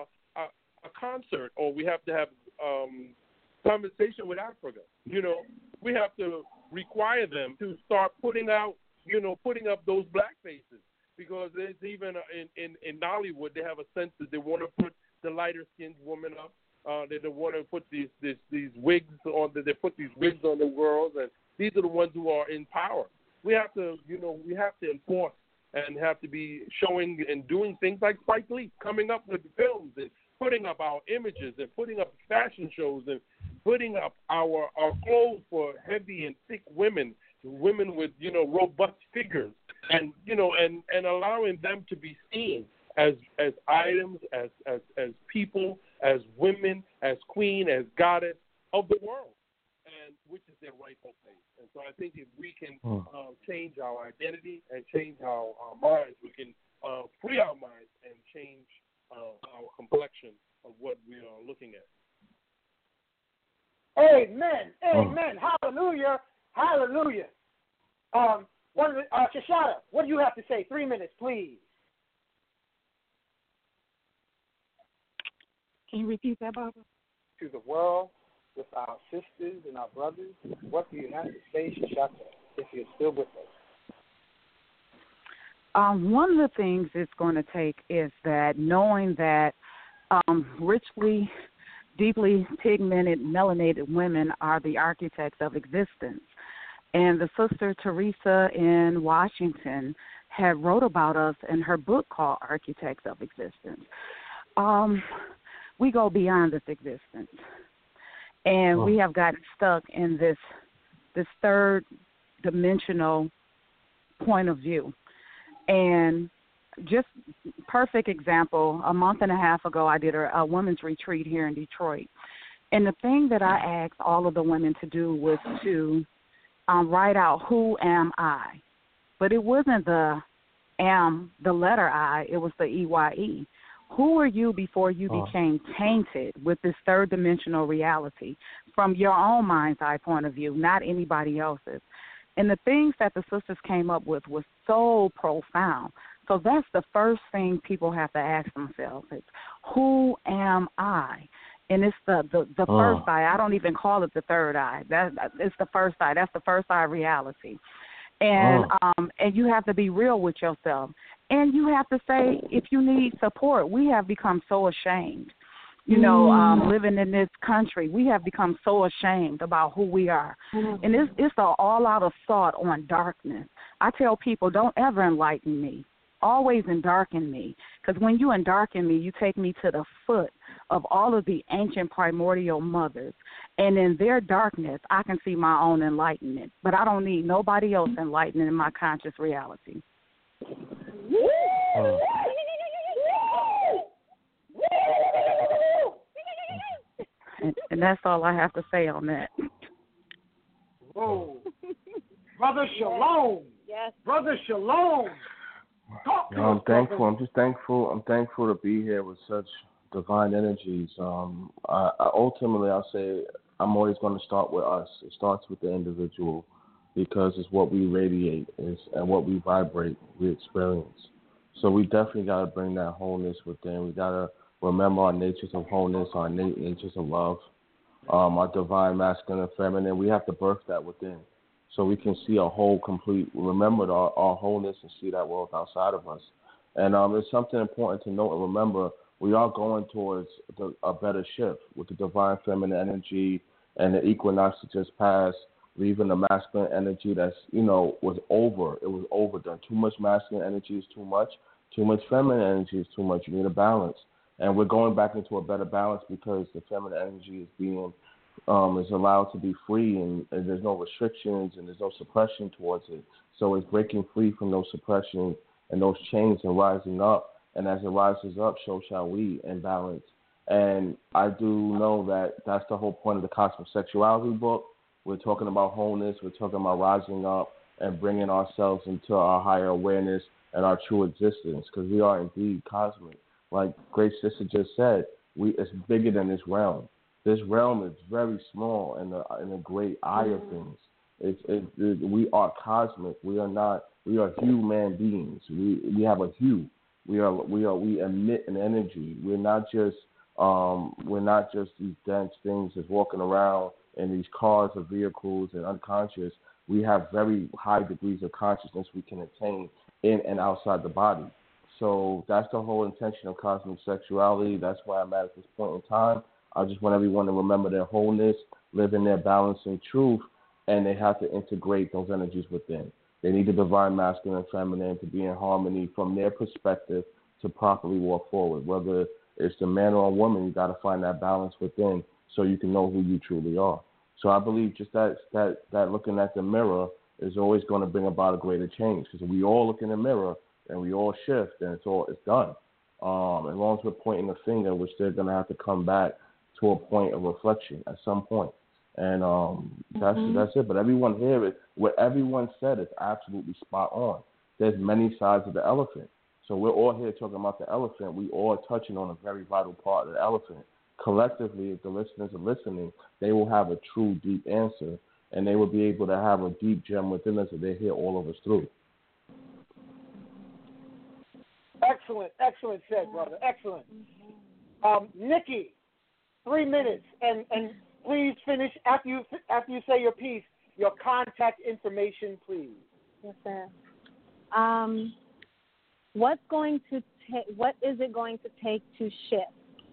S6: a concert, or we have to have um, conversation with Africa. You know, we have to require them to start putting out, you know, putting up those black faces, because it's even in, in, in Nollywood, they have a sense that they want to put the lighter-skinned woman up. Uh, they don't want to put these, these these wigs on. They put these wigs on the girls, and these are the ones who are in power. We have to, you know, we have to enforce and have to be showing and doing things like Spike Lee, coming up with films and putting up our images and putting up fashion shows and putting up our our clothes for heavy and thick women, women with, you know, robust figures, and you know, and and allowing them to be seen as as items, as, as as people, as women, as queen, as goddess of the world, and which is their rightful place. And so I think if we can uh, change our identity and change our, our minds, we can uh, free our minds and change uh, our complexion of what we are looking at.
S2: Amen. Amen. Oh. Hallelujah. Hallelujah. Um, one of the, uh, Shashada, what do you have to say? Three minutes, please.
S5: Can you repeat that, Barbara?
S2: To the world, with our sisters and our brothers, what do you have to say, Shashada, if you're still with us?
S5: Um, one of the things it's going to take is that knowing that um, richly, deeply pigmented, melanated women are the architects of existence. And the Sister Teresa in Washington had wrote about us in her book called Architects of Existence. Um, we go beyond this existence. And we have gotten stuck in this this third dimensional point of view. And just perfect example, a month and a half ago, I did a, a women's retreat here in Detroit. And the thing that I asked all of the women to do was to um, write out, who am I? But it wasn't the am, the letter I, it was the E Y E. Who were you before you oh. became tainted with this third dimensional reality from your own mind's eye point of view, not anybody else's? And the things that the sisters came up with was so profound. So that's the first thing people have to ask themselves is, who am I? And it's the, the, the oh. first eye. I don't even call it the third eye. That, it's the first eye. That's the first eye reality. And oh. um, and you have to be real with yourself. And you have to say, if you need support, we have become so ashamed. You know, um, living in this country, we have become so ashamed about who we are. Mm-hmm. And it's, it's an all-out assault on darkness. I tell people, don't ever enlighten me. Always endarken me. Because when you endarken me, you take me to the foot of all of the ancient primordial mothers. And in their darkness, I can see my own enlightenment. But I don't need nobody else enlightening in my conscious reality.
S3: Oh.
S5: And, and that's all I have to say on that.
S2: Whoa. Brother Shalom.
S7: Yes.
S2: Brother Shalom. Talk to
S3: You know, I'm
S2: us,
S3: thankful.
S2: brother.
S3: I'm just thankful. I'm thankful to be here with such divine energies. Um, I, I ultimately, I'll say I'm always going to start with us. It starts with the individual because it's what we radiate it's, and what we vibrate, we experience. So we definitely got to bring that wholeness within. We got to remember our natures of wholeness, our innate natures of love, um, our divine masculine and feminine. We have to birth that within so we can see a whole, complete, remember our, our wholeness and see that world outside of us. And um, it's something important to note and remember, we are going towards the, a better shift with the divine feminine energy and the equinox that just passed, leaving the masculine energy that's, you know, was over. It was overdone. Too much masculine energy is too much. Too much feminine energy is too much. You need a balance. And we're going back into a better balance because the feminine energy is being, um, is allowed to be free and, and there's no restrictions and there's no suppression towards it. So it's breaking free from those suppressions and those chains and rising up. And as it rises up, so shall we in balance. And I do know that that's the whole point of the Cosmic Sexuality book. We're talking about wholeness. We're talking about rising up and bringing ourselves into our higher awareness and our true existence because we are indeed cosmic. Like Great Sister just said, we it's bigger than this realm. This realm is very small in the in the great eye of things. It's it, it, we are cosmic. We are not. We are human beings. We we have a hue. We are we are we emit an energy. We're not just um we're not just these dense things that's walking around in these cars or vehicles and unconscious. We have very high degrees of consciousness we can attain in and outside the body. So that's the whole intention of Cosmic Sexuality. That's why I'm at this point in time. I just want everyone to remember their wholeness, live in their balance and truth, and they have to integrate those energies within. They need the divine masculine and feminine to be in harmony from their perspective to properly walk forward. Whether it's the man or a woman, you got to find that balance within so you can know who you truly are. So I believe just that that that looking at the mirror is always going to bring about a greater change because we all look in the mirror and we all shift and it's all it's done. Um, as long as we're pointing the finger, which they're going to have to come back to a point of reflection at some point. And um, that's mm-hmm. that's it. But everyone here, is, what everyone said is absolutely spot on. There's many sides of the elephant. So we're all here talking about the elephant. We all are touching on a very vital part of the elephant. Collectively, if the listeners are listening, they will have a true deep answer, and they will be able to have a deep gem within us that they hear all of us through.
S2: Excellent, excellent said, brother. Excellent. Um, Nikki, three minutes, and, and please finish after you after you say your piece. Your contact information, please.
S7: Yes, sir. Um, what's going to ta- What is it going to take to shift?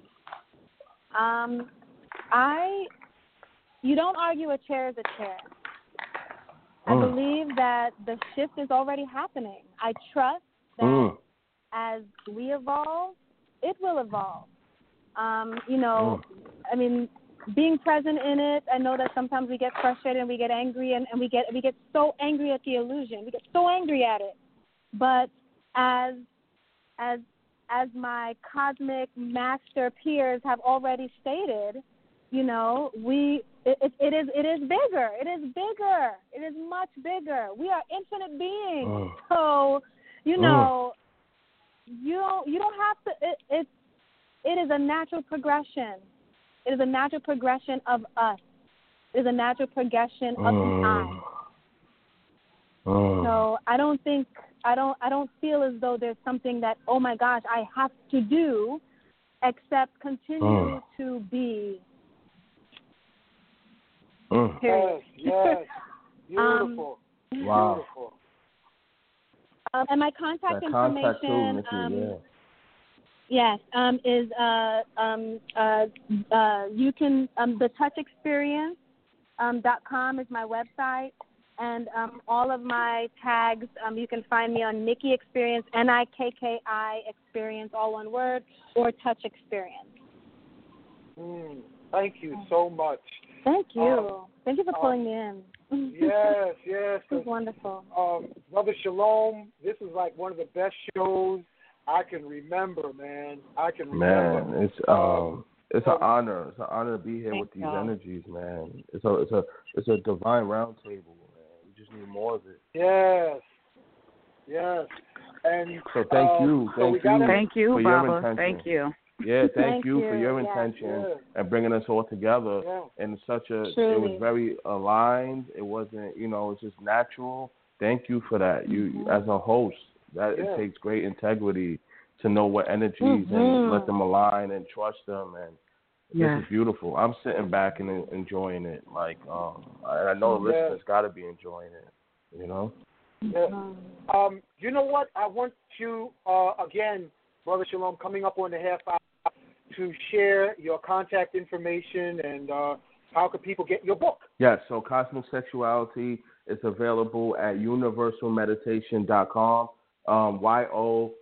S7: Um, I. You don't argue a chair is a chair. I
S3: Mm.
S7: believe that the shift is already happening. I trust that
S3: Mm.
S7: as we evolve, it will evolve. Um, you know, mm. I mean, being present in it, I know that sometimes we get frustrated and we get angry and, and we get we get so angry at the illusion. We get so angry at it. But as as as my cosmic master peers have already stated, you know, we it, it, it is it is bigger. It is bigger. It is much bigger. We are infinite beings. Mm. So, you know, mm. you don't you don't have to. It, it it is a natural progression. It is a natural progression of us. It is a natural progression of mm. the I. Mm. So I don't think I don't I don't feel as though there's something that, oh my gosh, I have to do, except continue mm. to be.
S3: Mm.
S2: Yes, yes. Beautiful.
S7: um,
S3: wow.
S2: Beautiful.
S7: Um, and my contact
S3: that
S7: information,
S3: contact too, Nikki,
S7: um,
S3: yeah.
S7: yes, um, is uh, um, uh, uh, you can um, the touch experience um, dot com is my website, and um, all of my tags um, you can find me on Nikki Experience, N I K K I Experience, all one word, or Touch Experience.
S2: Mm, thank you so much.
S7: Thank you.
S2: Um,
S7: Thank you for
S2: um,
S7: pulling me in.
S2: Yes, yes.
S7: This is wonderful.
S2: Um, Brother Shalom, this is like one of the best shows I can remember, man. I can remember.
S3: Man, it's um, it's an honor. It's an honor to be here with these energies, man. It's a, it's a, it's a divine round table, man. We just need more of it.
S2: Yes, yes. And
S3: so thank
S2: um,
S3: you,
S2: so
S3: thank
S2: we
S3: you,
S2: gotta,
S5: thank you,
S3: for
S5: Baba.
S3: your intention.
S5: Thank you.
S3: Yeah, thank,
S7: Thank
S3: you,
S7: you,
S3: for your
S7: yes,
S3: intention
S2: yes.
S3: and bringing us all together.
S2: Yeah.
S3: And such a,
S7: Truly.
S3: it was very aligned. It wasn't, you know, it's just natural. Thank you for that. You,
S7: Mm-hmm.
S3: as a host, that
S2: Yeah.
S3: it takes great integrity to know what energies
S7: Mm-hmm.
S3: and let them align and trust them. And
S5: Yes.
S3: this is beautiful. I'm sitting back and enjoying it. Like, um, I, I know the
S2: Yeah.
S3: listeners got to be enjoying it. You know.
S2: Yeah. Um, you know what? I want you uh, again, Brother Shalom, coming up on the half hour, to share your contact information and uh, how can people get your book?
S3: Yes, so Cosmic Sexuality is available at universal meditation dot com. Um, Y O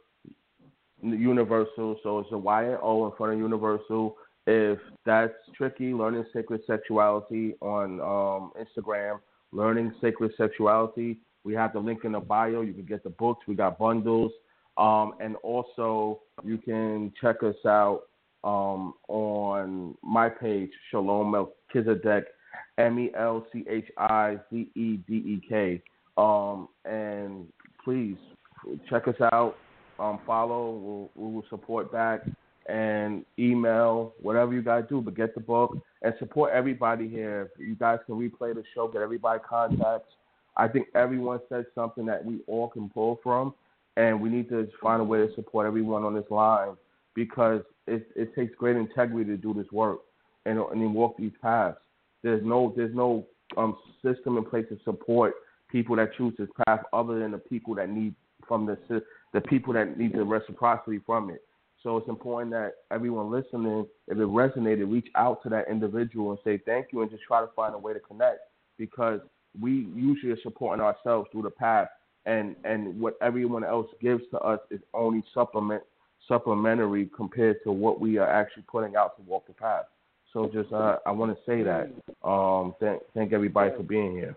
S3: Universal, so it's a Y and O in front of Universal. If that's tricky, Learning Sacred Sexuality on um, Instagram, Learning Sacred Sexuality. We have the link in the bio. You can get the books. We got bundles. Um, and also, you can check us out um, on my page, Shalom Melchizedek, M E L C H I Z E D E K. Um, and please check us out, um, follow, we'll, we will support back, and email, whatever you guys do, but get the book and support everybody here. If you guys can replay the show, get everybody contacts. I think everyone said something that we all can pull from, and we need to find a way to support everyone on this line because it, it takes great integrity to do this work and, and walk these paths. There's no there's no um, system in place to support people that choose this path other than the people that need from the the people that need the reciprocity from it. So it's important that everyone listening, if it resonated, reach out to that individual and say thank you and just try to find a way to connect because we usually are supporting ourselves through the path, and, and what everyone else gives to us is only supplement supplementary compared to what we are actually putting out to walk the path. So just uh, I want to say that. Um, thank, thank everybody for being here.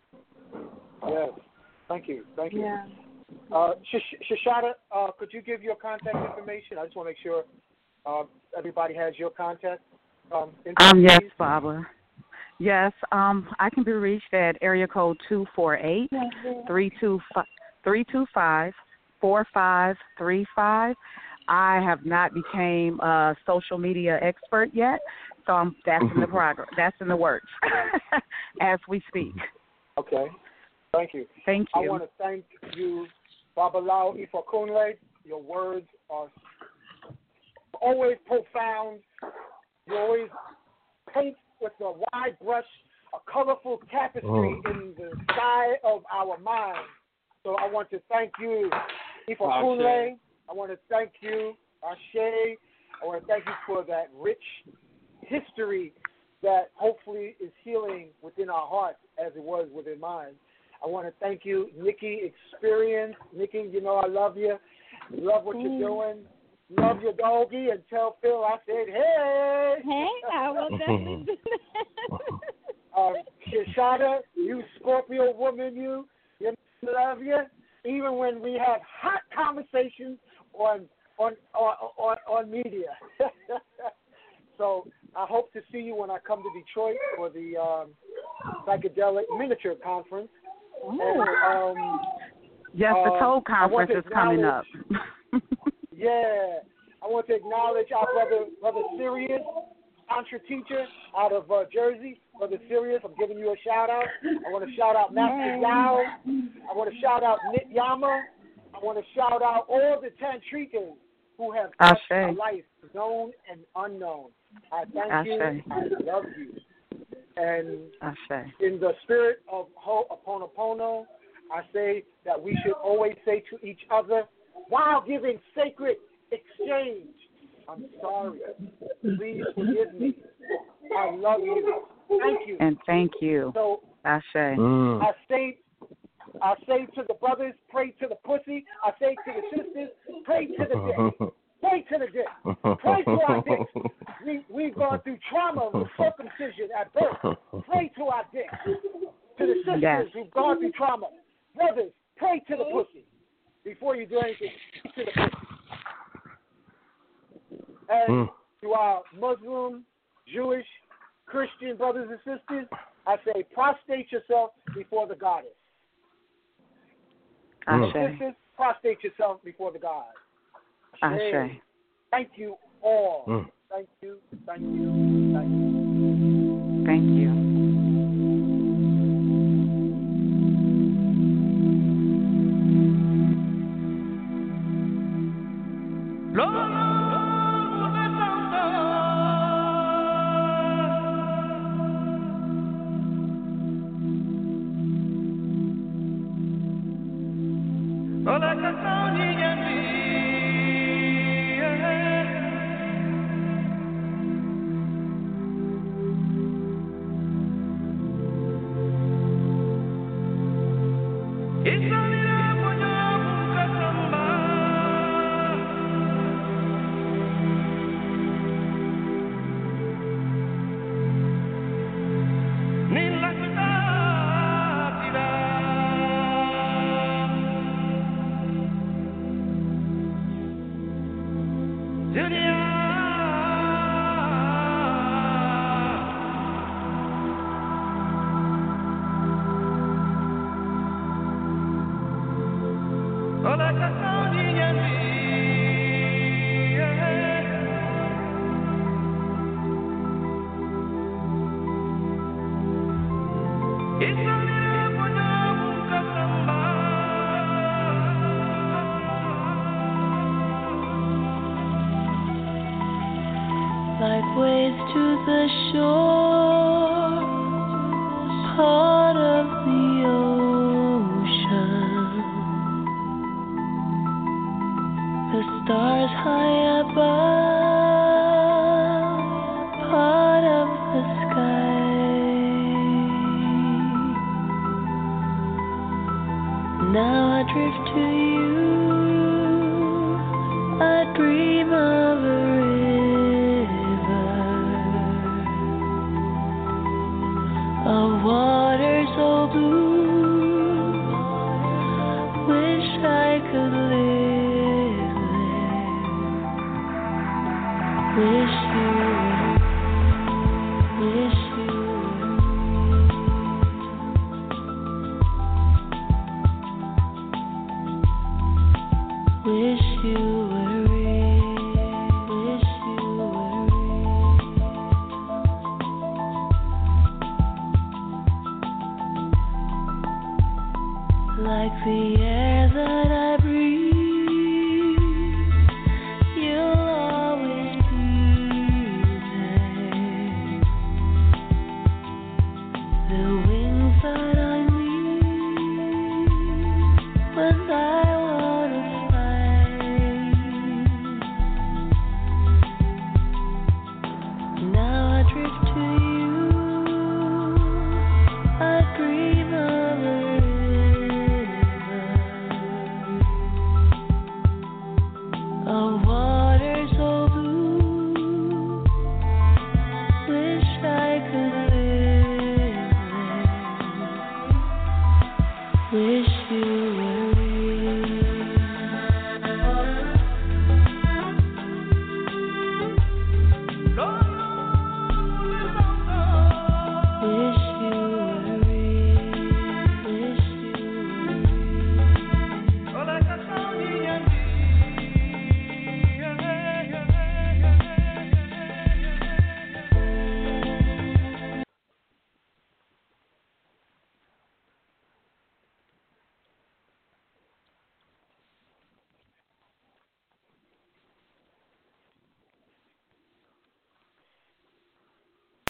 S2: Yes. Thank you. Thank you.
S7: Yeah.
S2: Uh, Sh- Shashada, uh, could you give your contact information? I just want to make sure uh, everybody has your contact um,
S5: Um, yes,
S2: information.
S5: Baba. Yes, um, I can be reached at area code two four eight, three two five, four five three five. I have not became a social media expert yet, so I'm, that's in the progress. That's in the works as we speak.
S2: Okay. Thank you.
S5: Thank you.
S2: I want to thank you, Babalawo Ifakunle. Your words are always profound. You always paint with a wide brush, a colorful tapestry
S3: Oh.
S2: in the sky of our mind. So I want to thank you, Ifakunle. I want to thank you, Ashe. I want to thank you for that rich history that hopefully is healing within our hearts as it was within mine. I want to thank you, Nikki Experience. Nikki, you know I love you. Love what you're doing. Love your doggy. And tell Phil I said, hey.
S7: Hey, I will definitely do that.
S2: um, Shashada, you Scorpio woman, you. You know, love you. Even when we have hot conversations on on on on, on media. So I hope to see you when I come to Detroit for the um, psychedelic miniature conference. And, um,
S5: yes, the
S2: um,
S5: Toad
S2: I want
S5: Conference
S2: to
S5: is coming up.
S2: Yeah, I want to acknowledge our brother, brother Sirius, Tantra teacher out of uh, Jersey. Brother Sirius, I'm giving you a shout out. I want to shout out Master Yao. I want to shout out Nit Yama. I want to shout out all the Tantrikas who have touched my life, known and unknown. I thank
S5: Ashe.
S2: you. I love you. And
S5: Ashe.
S2: in the spirit of Ho'oponopono, I say that we should always say to each other, while giving sacred exchange, I'm sorry. Please forgive me. I love you. Thank you.
S5: And thank you.
S2: So
S5: Ashe.
S3: Mm.
S2: I say, I say to the brothers, pray to the pussy. I say to the sisters, pray to the dick. Pray to the dick. Pray to our dicks. We, we've gone circumcision at birth. Pray to our dicks. To the sisters
S5: Yes.
S2: who've gone through trauma. Brothers, pray to the pussy before you do anything to the pussy. And
S3: Mm.
S2: to our Muslim, Jewish, Christian brothers and sisters, I say prostrate yourself before the goddess.
S5: Ashe.
S2: Sisters, prostrate yourself before the God.
S5: Ashe.
S2: Thank you all.
S3: Mm.
S2: Thank you, thank you, thank you.
S5: Thank you.
S8: Like waves to the shore, part of the ocean. The stars high above, part of the sky. Now I drift to you, I dream of a of water so blue, wish I could live there. Wish you were, wish you were, wish you were real, wish you were real. Like the air that I breathe, you'll always be there. The wings that I need when I wanna fly. Now I drift to you, I dream of a of water so blue, wish I could live there. Wish you